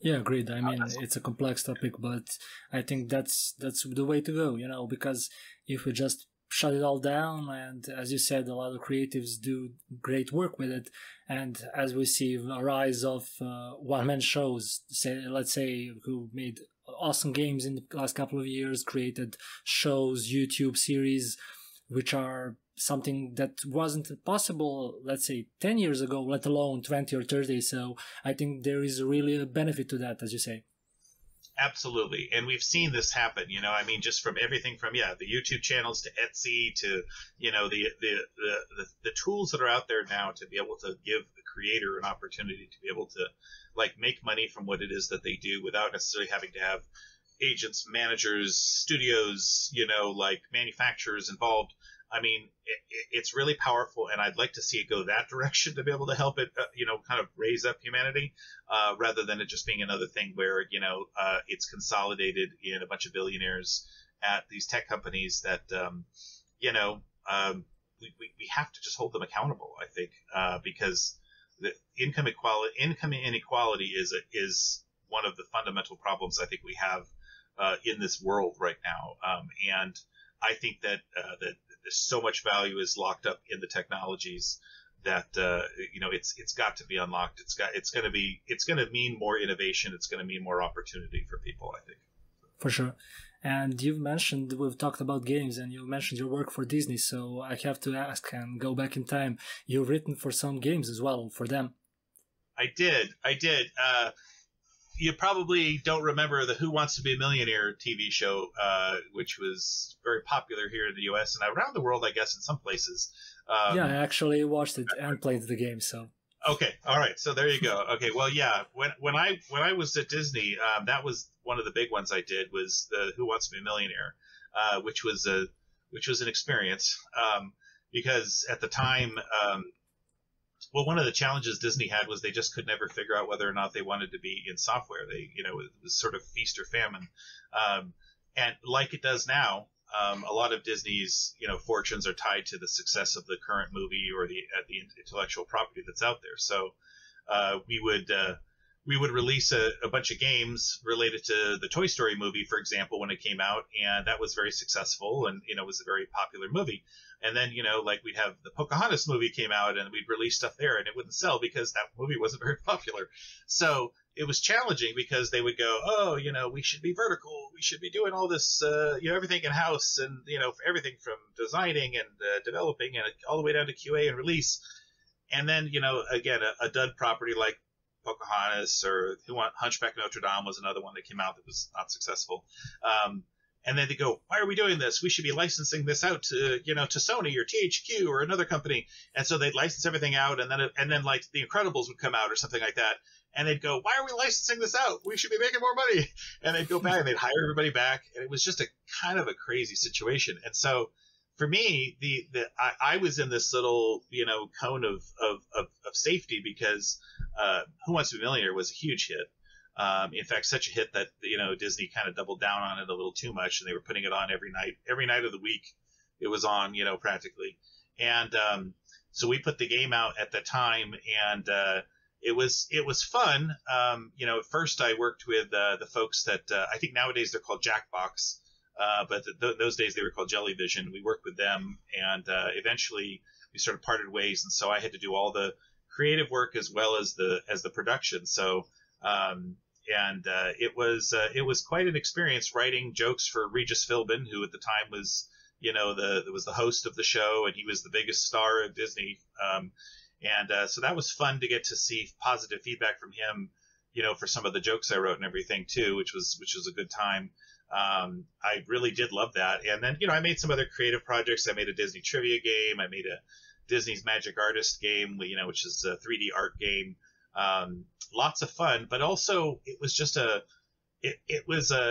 Yeah, agreed. I mean, it's a complex topic, but I think that's that's the way to go, you know, because if we just shut it all down, and as you said, a lot of creatives do great work with it, and as we see a rise of uh, one-man shows, say, let's say, who made awesome games in the last couple of years, created shows, YouTube series, which are something that wasn't possible, let's say, ten years ago, let alone twenty or thirty. So I think there is really a benefit to that, as you say. Absolutely. And we've seen this happen, you know, I mean, just from everything from, yeah, the YouTube channels to Etsy to, you know, the, the, the, the, the tools that are out there now to be able to give the creator an opportunity to be able to, like, make money from what it is that they do without necessarily having to have agents, managers, studios, you know, like manufacturers involved. I mean, it, it's really powerful, and I'd like to see it go that direction to be able to help it, uh, you know, kind of raise up humanity, uh, rather than it just being another thing where, you know, uh, it's consolidated in a bunch of billionaires at these tech companies that, um, you know, um, we, we, we have to just hold them accountable, I think, uh, because the income equality, income inequality is, a, is one of the fundamental problems I think we have uh, in this world right now. Um, and I think that, uh, that, so much value is locked up in the technologies that uh, you know it's it's got to be unlocked. It's got it's going to be it's going to mean more innovation. It's going to mean more opportunity for people, I think. For sure. And you've mentioned, we've talked about games, and you mentioned your work for Disney. So I have to ask and go back in time. You've written for some games as well for them. I did. I did. Uh, You probably don't remember the Who Wants to Be a Millionaire T V show, uh, which was very popular here in the U S and around the world, I guess, in some places. Um, yeah, I actually watched it and played the game. So okay, all right, so there you go. Okay, well, yeah, when when I when I was at Disney, um, that was one of the big ones I did was the Who Wants to Be a Millionaire, uh, which was a which was an experience um, because at the time. Um, Well, one of the challenges Disney had was they just could never figure out whether or not they wanted to be in software. They, you know, it was sort of feast or famine. Um, and like it does now, um, a lot of Disney's, you know, fortunes are tied to the success of the current movie or the uh, the intellectual property that's out there. So uh, we would uh, we would release a, a bunch of games related to the Toy Story movie, for example, when it came out, and that was very successful, and you know, it was a very popular movie. And then, you know, like we'd have the Pocahontas movie came out and we'd release stuff there and it wouldn't sell because that movie wasn't very popular. So it was challenging because they would go, oh, you know, we should be vertical. We should be doing all this, uh, you know, everything in house and, you know, everything from designing and uh, developing and all the way down to Q A and release. And then, you know, again, a, a dud property like Pocahontas or who want Hunchback of Notre Dame was another one that came out that was not successful. Um, And then they go, why are we doing this? We should be licensing this out to, you know, to Sony or T H Q or another company. And so they'd license everything out. And then, it, and then like The Incredibles would come out or something like that. And they'd go, why are we licensing this out? We should be making more money. And they'd go back and they'd hire everybody back. And it was just a kind of a crazy situation. And so for me, the, the, I, I was in this little, you know, cone of, of, of, of safety because, uh, Who Wants to Be a Millionaire was a huge hit. Um, in fact, such a hit that, you know, Disney kind of doubled down on it a little too much, and they were putting it on every night. Every night of the week, it was on, you know, practically. And um, so we put the game out at the time, and uh, it was it was fun. Um, you know, at first I worked with uh, the folks that uh, I think nowadays they're called Jackbox, uh, but th- those days they were called Jellyvision. We worked with them, and uh, eventually we sort of parted ways, and so I had to do all the creative work as well as the as the production. So. Um, and uh, it was uh, it was quite an experience writing jokes for Regis Philbin, who at the time was, you know, the was the host of the show, and he was the biggest star of Disney. Um, and uh, so that was fun to get to see positive feedback from him, you know, for some of the jokes I wrote and everything too, which was which was a good time. Um, I really did love that. And then, you know, I made some other creative projects. I made a Disney trivia game. I made a Disney's Magic Artist game, you know, which is a three D art game. Um, lots of fun, but also it was just a, it, it was a,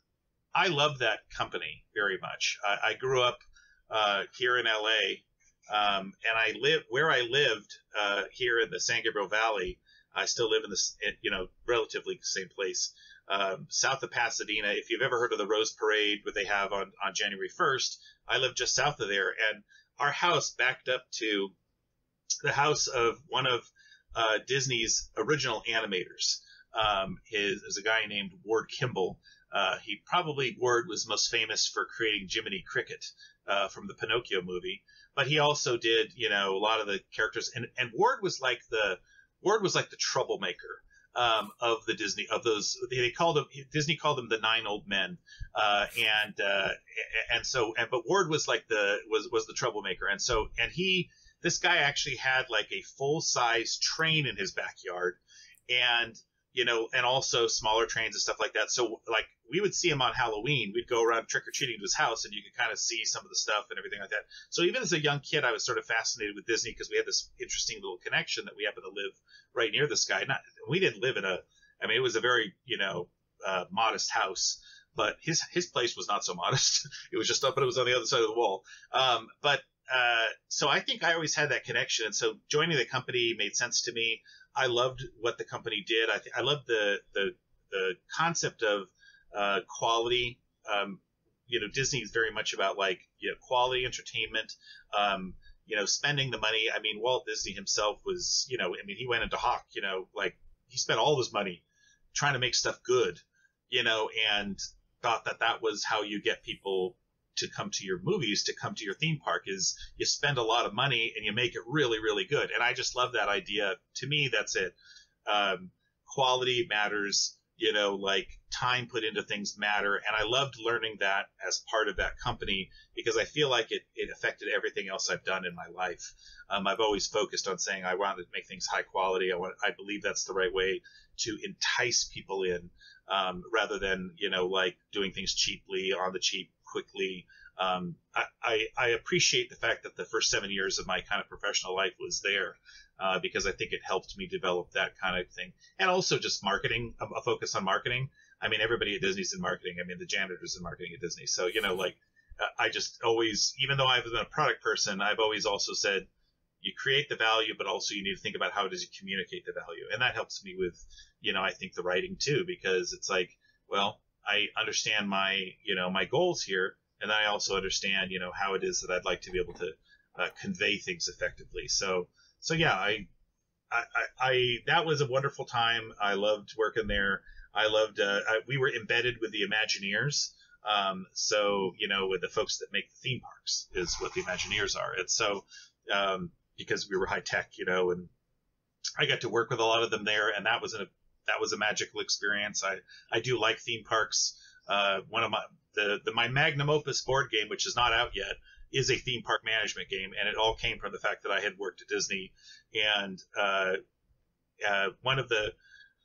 I love that company very much. I, I grew up, uh, here in L A, um, and I live where I lived, uh, here in the San Gabriel Valley. I still live in this, you know, relatively same place, um, south of Pasadena. If you've ever heard of the Rose Parade, what they have on, on January first, I live just south of there, and our house backed up to the house of one of, Uh, Disney's original animators. Um, his is a guy named Ward Kimball. Uh, he probably Ward was most famous for creating Jiminy Cricket uh, from the Pinocchio movie, but he also did, you know, a lot of the characters. And, and Ward was like the Ward was like the troublemaker um, of the Disney of those. They called him Disney called them the Nine Old Men, uh, and uh, and so and but Ward was like the was was the troublemaker, and so and he this guy actually had like a full size train in his backyard, and you know, and also smaller trains and stuff like that. So like we would see him on Halloween. We'd go around trick or treating to his house, and you could kind of see some of the stuff and everything like that. So even as a young kid, I was sort of fascinated with Disney because we had this interesting little connection that we happened to live right near this guy. Not we didn't live in a, I mean, it was a very you know uh, modest house, but his his place was not so modest. It was just up, but it was on the other side of the wall. Um, but uh, so I think I always had that connection, and so joining the company made sense to me. I loved what the company did. I, th- I loved the, the the concept of uh, quality. Um, you know, Disney is very much about like you know quality entertainment. Um, you know, spending the money. I mean, Walt Disney himself was, you know, I mean, he went into Hawk. You know, like he spent all his money trying to make stuff good. You know, and thought that that was how you get people to come to your movies, to come to your theme park, is you spend a lot of money and you make it really, really good. And I just love that idea. To me, that's it. Um, quality matters, you know, like time put into things matter. And I loved learning that as part of that company because I feel like it, it affected everything else I've done in my life. Um, I've always focused on saying I want to make things high quality. I want, I believe that's the right way to entice people in, um, rather than, you know, like doing things cheaply on the cheap, quickly. Um, I, I, I appreciate the fact that the first seven years of my kind of professional life was there, uh, because I think it helped me develop that kind of thing. And also just marketing, a, a focus on marketing. I mean, everybody at Disney's in marketing. I mean, the janitors in marketing at Disney. So, you know, like uh, I just always, even though I've been a product person, I've always also said, you create the value, but also you need to think about how does you communicate the value. And that helps me with, you know, I think the writing too, because it's like, well, I understand my, you know, my goals here. And I also understand, you know, how it is that I'd like to be able to uh, convey things effectively. So, so yeah, I, I, I, I, that was a wonderful time. I loved working there. I loved, uh, I, we were embedded with the Imagineers. Um, so, you know, with the folks that make the theme parks is what the Imagineers are. And so, um, because we were high tech, you know, and I got to work with a lot of them there, and that was a that was a magical experience. I, I do like theme parks. Uh, one of my the, the my magnum opus board game, which is not out yet, is a theme park management game, and it all came from the fact that I had worked at Disney. And uh, uh, one of the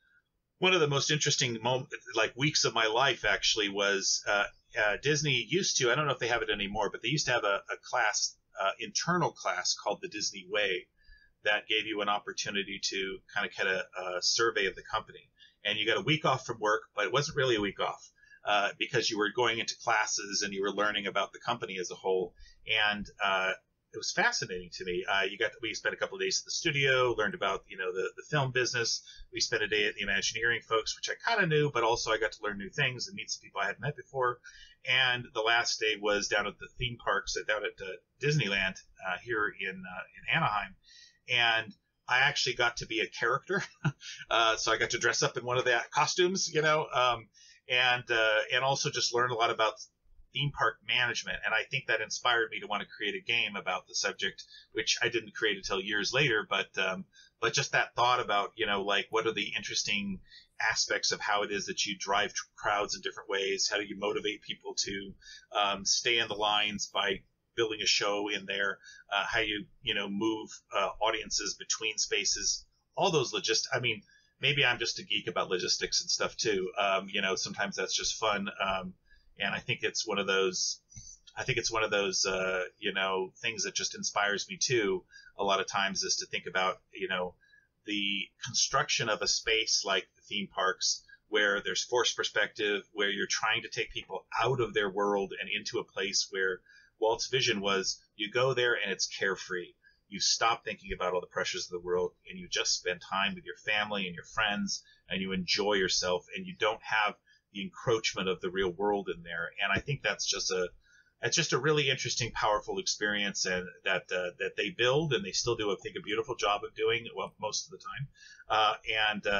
one of the most interesting moment, like weeks of my life, actually was uh, uh, Disney used to. I don't know if they have it anymore, but they used to have a, a class. Uh, internal class called the Disney Way that gave you an opportunity to kind of get a, a survey of the company. And you got a week off from work, but it wasn't really a week off uh, because you were going into classes and you were learning about the company as a whole. And uh, it was fascinating to me. Uh, you got to, we spent a couple of days at the studio, learned about, you know, the, the film business. We spent a day at the Imagineering folks, which I kind of knew, but also I got to learn new things and meet some people I hadn't met before. And the last day was down at the theme parks, down at uh, Disneyland uh, here in uh, in Anaheim, and I actually got to be a character. uh, so I got to dress up in one of the costumes, you know, um, and uh, and also just learn a lot about theme park management. And I think that inspired me to want to create a game about the subject, which I didn't create until years later. But um, but just that thought about, you know, like what are the interesting aspects of how it is that you drive crowds in different ways? How do you motivate people to um, stay in the lines by building a show in there? Uh, how you, you know, move uh, audiences between spaces? All those logistics. I mean, maybe I'm just a geek about logistics and stuff too. Um, you know, sometimes that's just fun. Um, and I think it's one of those, I think it's one of those, uh, you know, things that just inspires me too. A lot of times is to think about, you know, the construction of a space like the theme parks, where there's forced perspective, where you're trying to take people out of their world and into a place where Walt's vision was you go there and it's carefree. You stop thinking about all the pressures of the world and you just spend time with your family and your friends and you enjoy yourself and you don't have the encroachment of the real world in there. And I think that's just a It's just a really interesting, powerful experience, and that uh, that they build and they still do, I think, a beautiful job of doing. Well, most of the time, uh, and uh,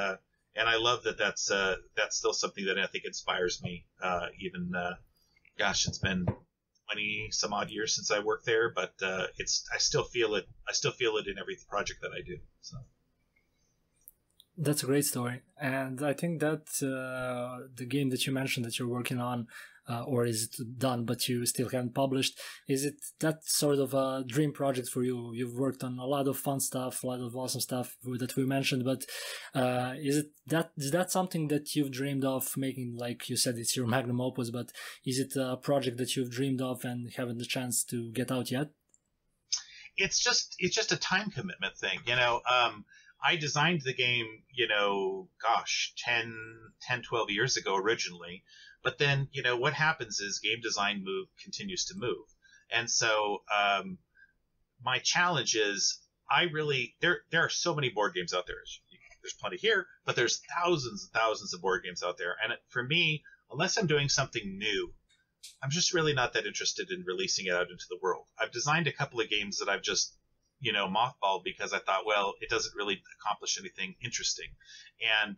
and I love that that's uh, that's still something that I think inspires me. Uh, even uh, gosh, it's been twenty some odd years since I worked there, but uh, it's I still feel it. I still feel it in every project that I do. So. That's a great story, and I think that uh, the game that you mentioned that you're working on, uh, or is it done but you still haven't published, is it that sort of a dream project for you? You've worked on a lot of fun stuff, a lot of awesome stuff that we mentioned, but uh, is it that is that something that you've dreamed of making? Like you said, it's your magnum opus, but is it a project that you've dreamed of and haven't the chance to get out yet? It's just it's just a time commitment thing, you know. Um, I designed the game, you know, gosh, ten, ten, twelve years ago originally. But then, you know, what happens is game design move continues to move. And so um, my challenge is I really, there there are so many board games out there. There's plenty here, but there's thousands and thousands of board games out there. And it, for me, unless I'm doing something new, I'm just really not that interested in releasing it out into the world. I've designed a couple of games that I've just you know, mothballed because I thought, well, it doesn't really accomplish anything interesting. And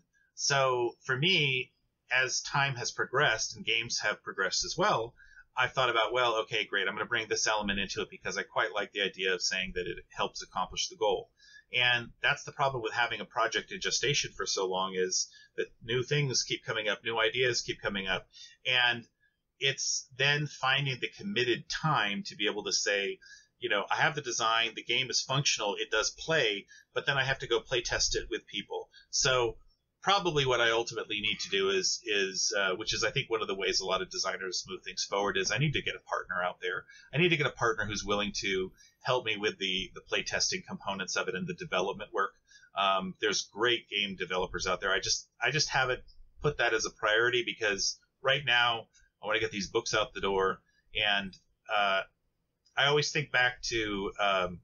so for me, as time has progressed and games have progressed as well, I've thought about, well, okay, great. I'm going to bring this element into it because I quite like the idea of saying that it helps accomplish the goal. And that's the problem with having a project in gestation for so long is that new things keep coming up, new ideas keep coming up. And it's then finding the committed time to be able to say, you know, I have the design, the game is functional, it does play, but then I have to go play test it with people. So probably what I ultimately need to do is, is uh, which is I think one of the ways a lot of designers move things forward is I need to get a partner out there. I need to get a partner who's willing to help me with the, the play testing components of it and the development work. Um, there's great game developers out there. I just, I just haven't put that as a priority because right now I want to get these books out the door and, uh, I always think back to um,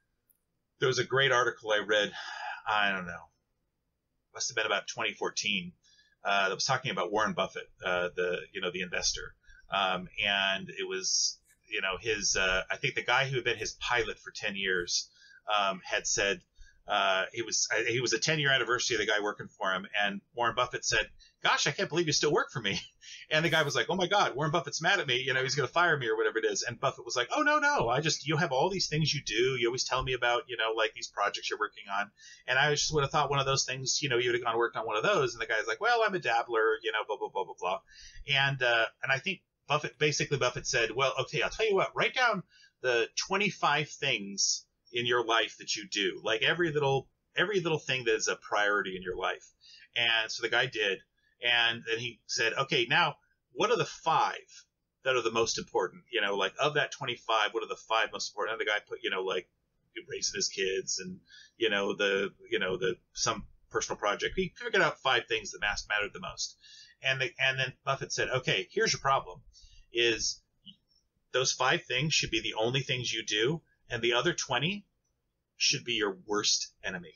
there was a great article I read, I don't know, must have been about twenty fourteen, uh, that was talking about Warren Buffett, uh, the you know the investor, um, and it was you know his uh, I think the guy who had been his pilot for ten years um, had said uh, he was he was a ten year anniversary of the guy working for him, and Warren Buffett said, "Gosh, I can't believe you still work for me." And the guy was like, "Oh my God, Warren Buffett's mad at me. You know, he's going to fire me or whatever it is." And Buffett was like, "Oh, no, no. I just, you have all these things you do. You always tell me about, you know, like these projects you're working on." And I just would have thought one of those things, you know, you would have gone and worked on one of those. And the guy's like, "Well, I'm a dabbler, you know, blah, blah, blah, blah, blah." And, uh, and I think Buffett, basically Buffett said, "Well, okay, I'll tell you what, write down the twenty-five things in your life that you do, like every little, every little thing that is a priority in your life." And so the guy did. And then he said, "Okay, now, what are the five that are the most important? You know, like of that twenty-five, what are the five most important?" And the guy put, you know, like raising his kids and, you know, the, you know, the, some personal project. He figured out five things that mattered the most. And the, and then Buffett said, "Okay, here's your problem is those five things should be the only things you do. And the other twenty should be your worst enemy."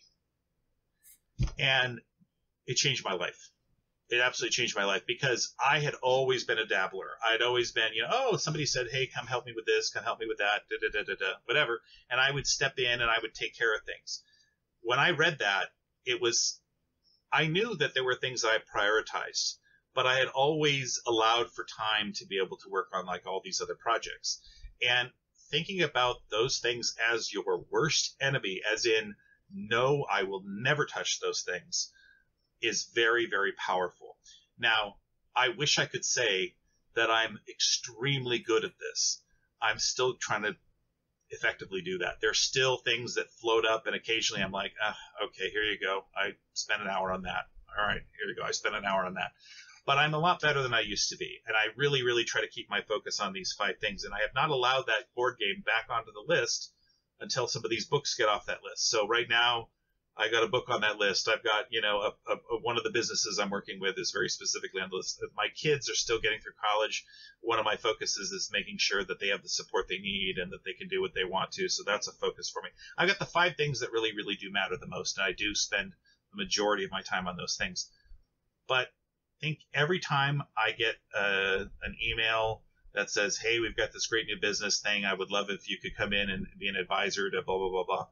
And it changed my life. It absolutely changed my life because I had always been a dabbler. I had always been, you know, oh, somebody said, "Hey, come help me with this, come help me with that, da, da, da, da, da," whatever. And I would step in and I would take care of things. When I read that, it was, I knew that there were things I prioritized, but I had always allowed for time to be able to work on like all these other projects. And thinking about those things as your worst enemy, as in, no, I will never touch those things, is very, very powerful. Now, I wish I could say that I'm extremely good at this. I'm still trying to effectively do that. There's still things that float up, and occasionally I'm like, ah, okay, here you go. I spent an hour on that. All right, here you go. I spent an hour on that. But I'm a lot better than I used to be, and I really, really try to keep my focus on these five things. And I have not allowed that board game back onto the list until some of these books get off that list. So right now, I got a book on that list. I've got, you know, a, a, a, one of the businesses I'm working with is very specifically on the list. My kids are still getting through college. One of my focuses is making sure that they have the support they need and that they can do what they want to. So that's a focus for me. I got the five things that really, really do matter the most, and I do spend the majority of my time on those things. But I think every time I get uh, an email that says, "Hey, we've got this great new business thing. I would love if you could come in and be an advisor to blah, blah, blah, blah,"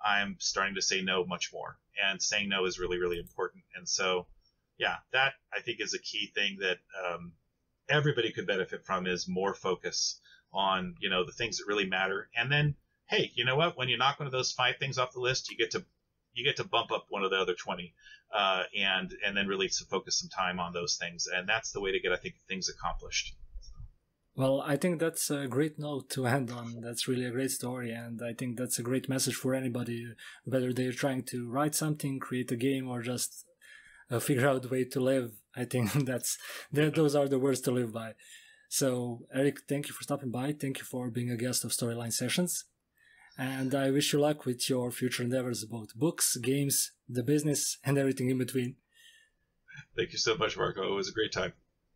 I'm starting to say no much more. And saying no is really, really important. And so, yeah, that I think is a key thing that um, everybody could benefit from, is more focus on, you know, the things that really matter. And then, hey, you know what? When you knock one of those five things off the list, you get to you get to bump up one of the other twenty, uh, and and then really to focus some time on those things. And that's the way to get, I think, things accomplished. Well, I think that's a great note to end on. That's really a great story, and I think that's a great message for anybody, whether they're trying to write something, create a game, or just uh, figure out a way to live. I think that's those are the words to live by. So, Eric, thank you for stopping by. Thank you for being a guest of Storyline Sessions. And I wish you luck with your future endeavors about books, games, the business, and everything in between. Thank you so much, Marco. It was a great time.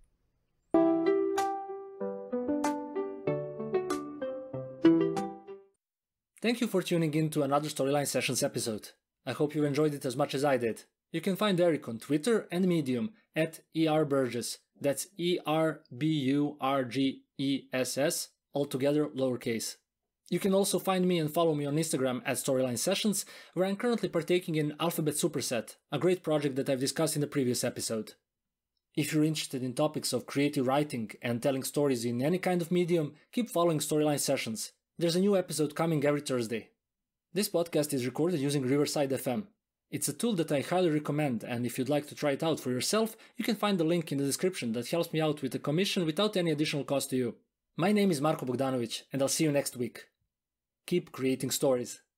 Thank you for tuning in to another Storyline Sessions episode. I hope you enjoyed it as much as I did. You can find Eric on Twitter and Medium at E R Burgess. That's E R B U R G E S S, altogether lowercase. You can also find me and follow me on Instagram at Storyline Sessions, where I'm currently partaking in Alphabet Superset, a great project that I've discussed in the previous episode. If you're interested in topics of creative writing and telling stories in any kind of medium, keep following Storyline Sessions. There's a new episode coming every Thursday. This podcast is recorded using Riverside F M. It's a tool that I highly recommend, and if you'd like to try it out for yourself, you can find the link in the description that helps me out with a commission without any additional cost to you. My name is Marko Bogdanovic, and I'll see you next week. Keep creating stories.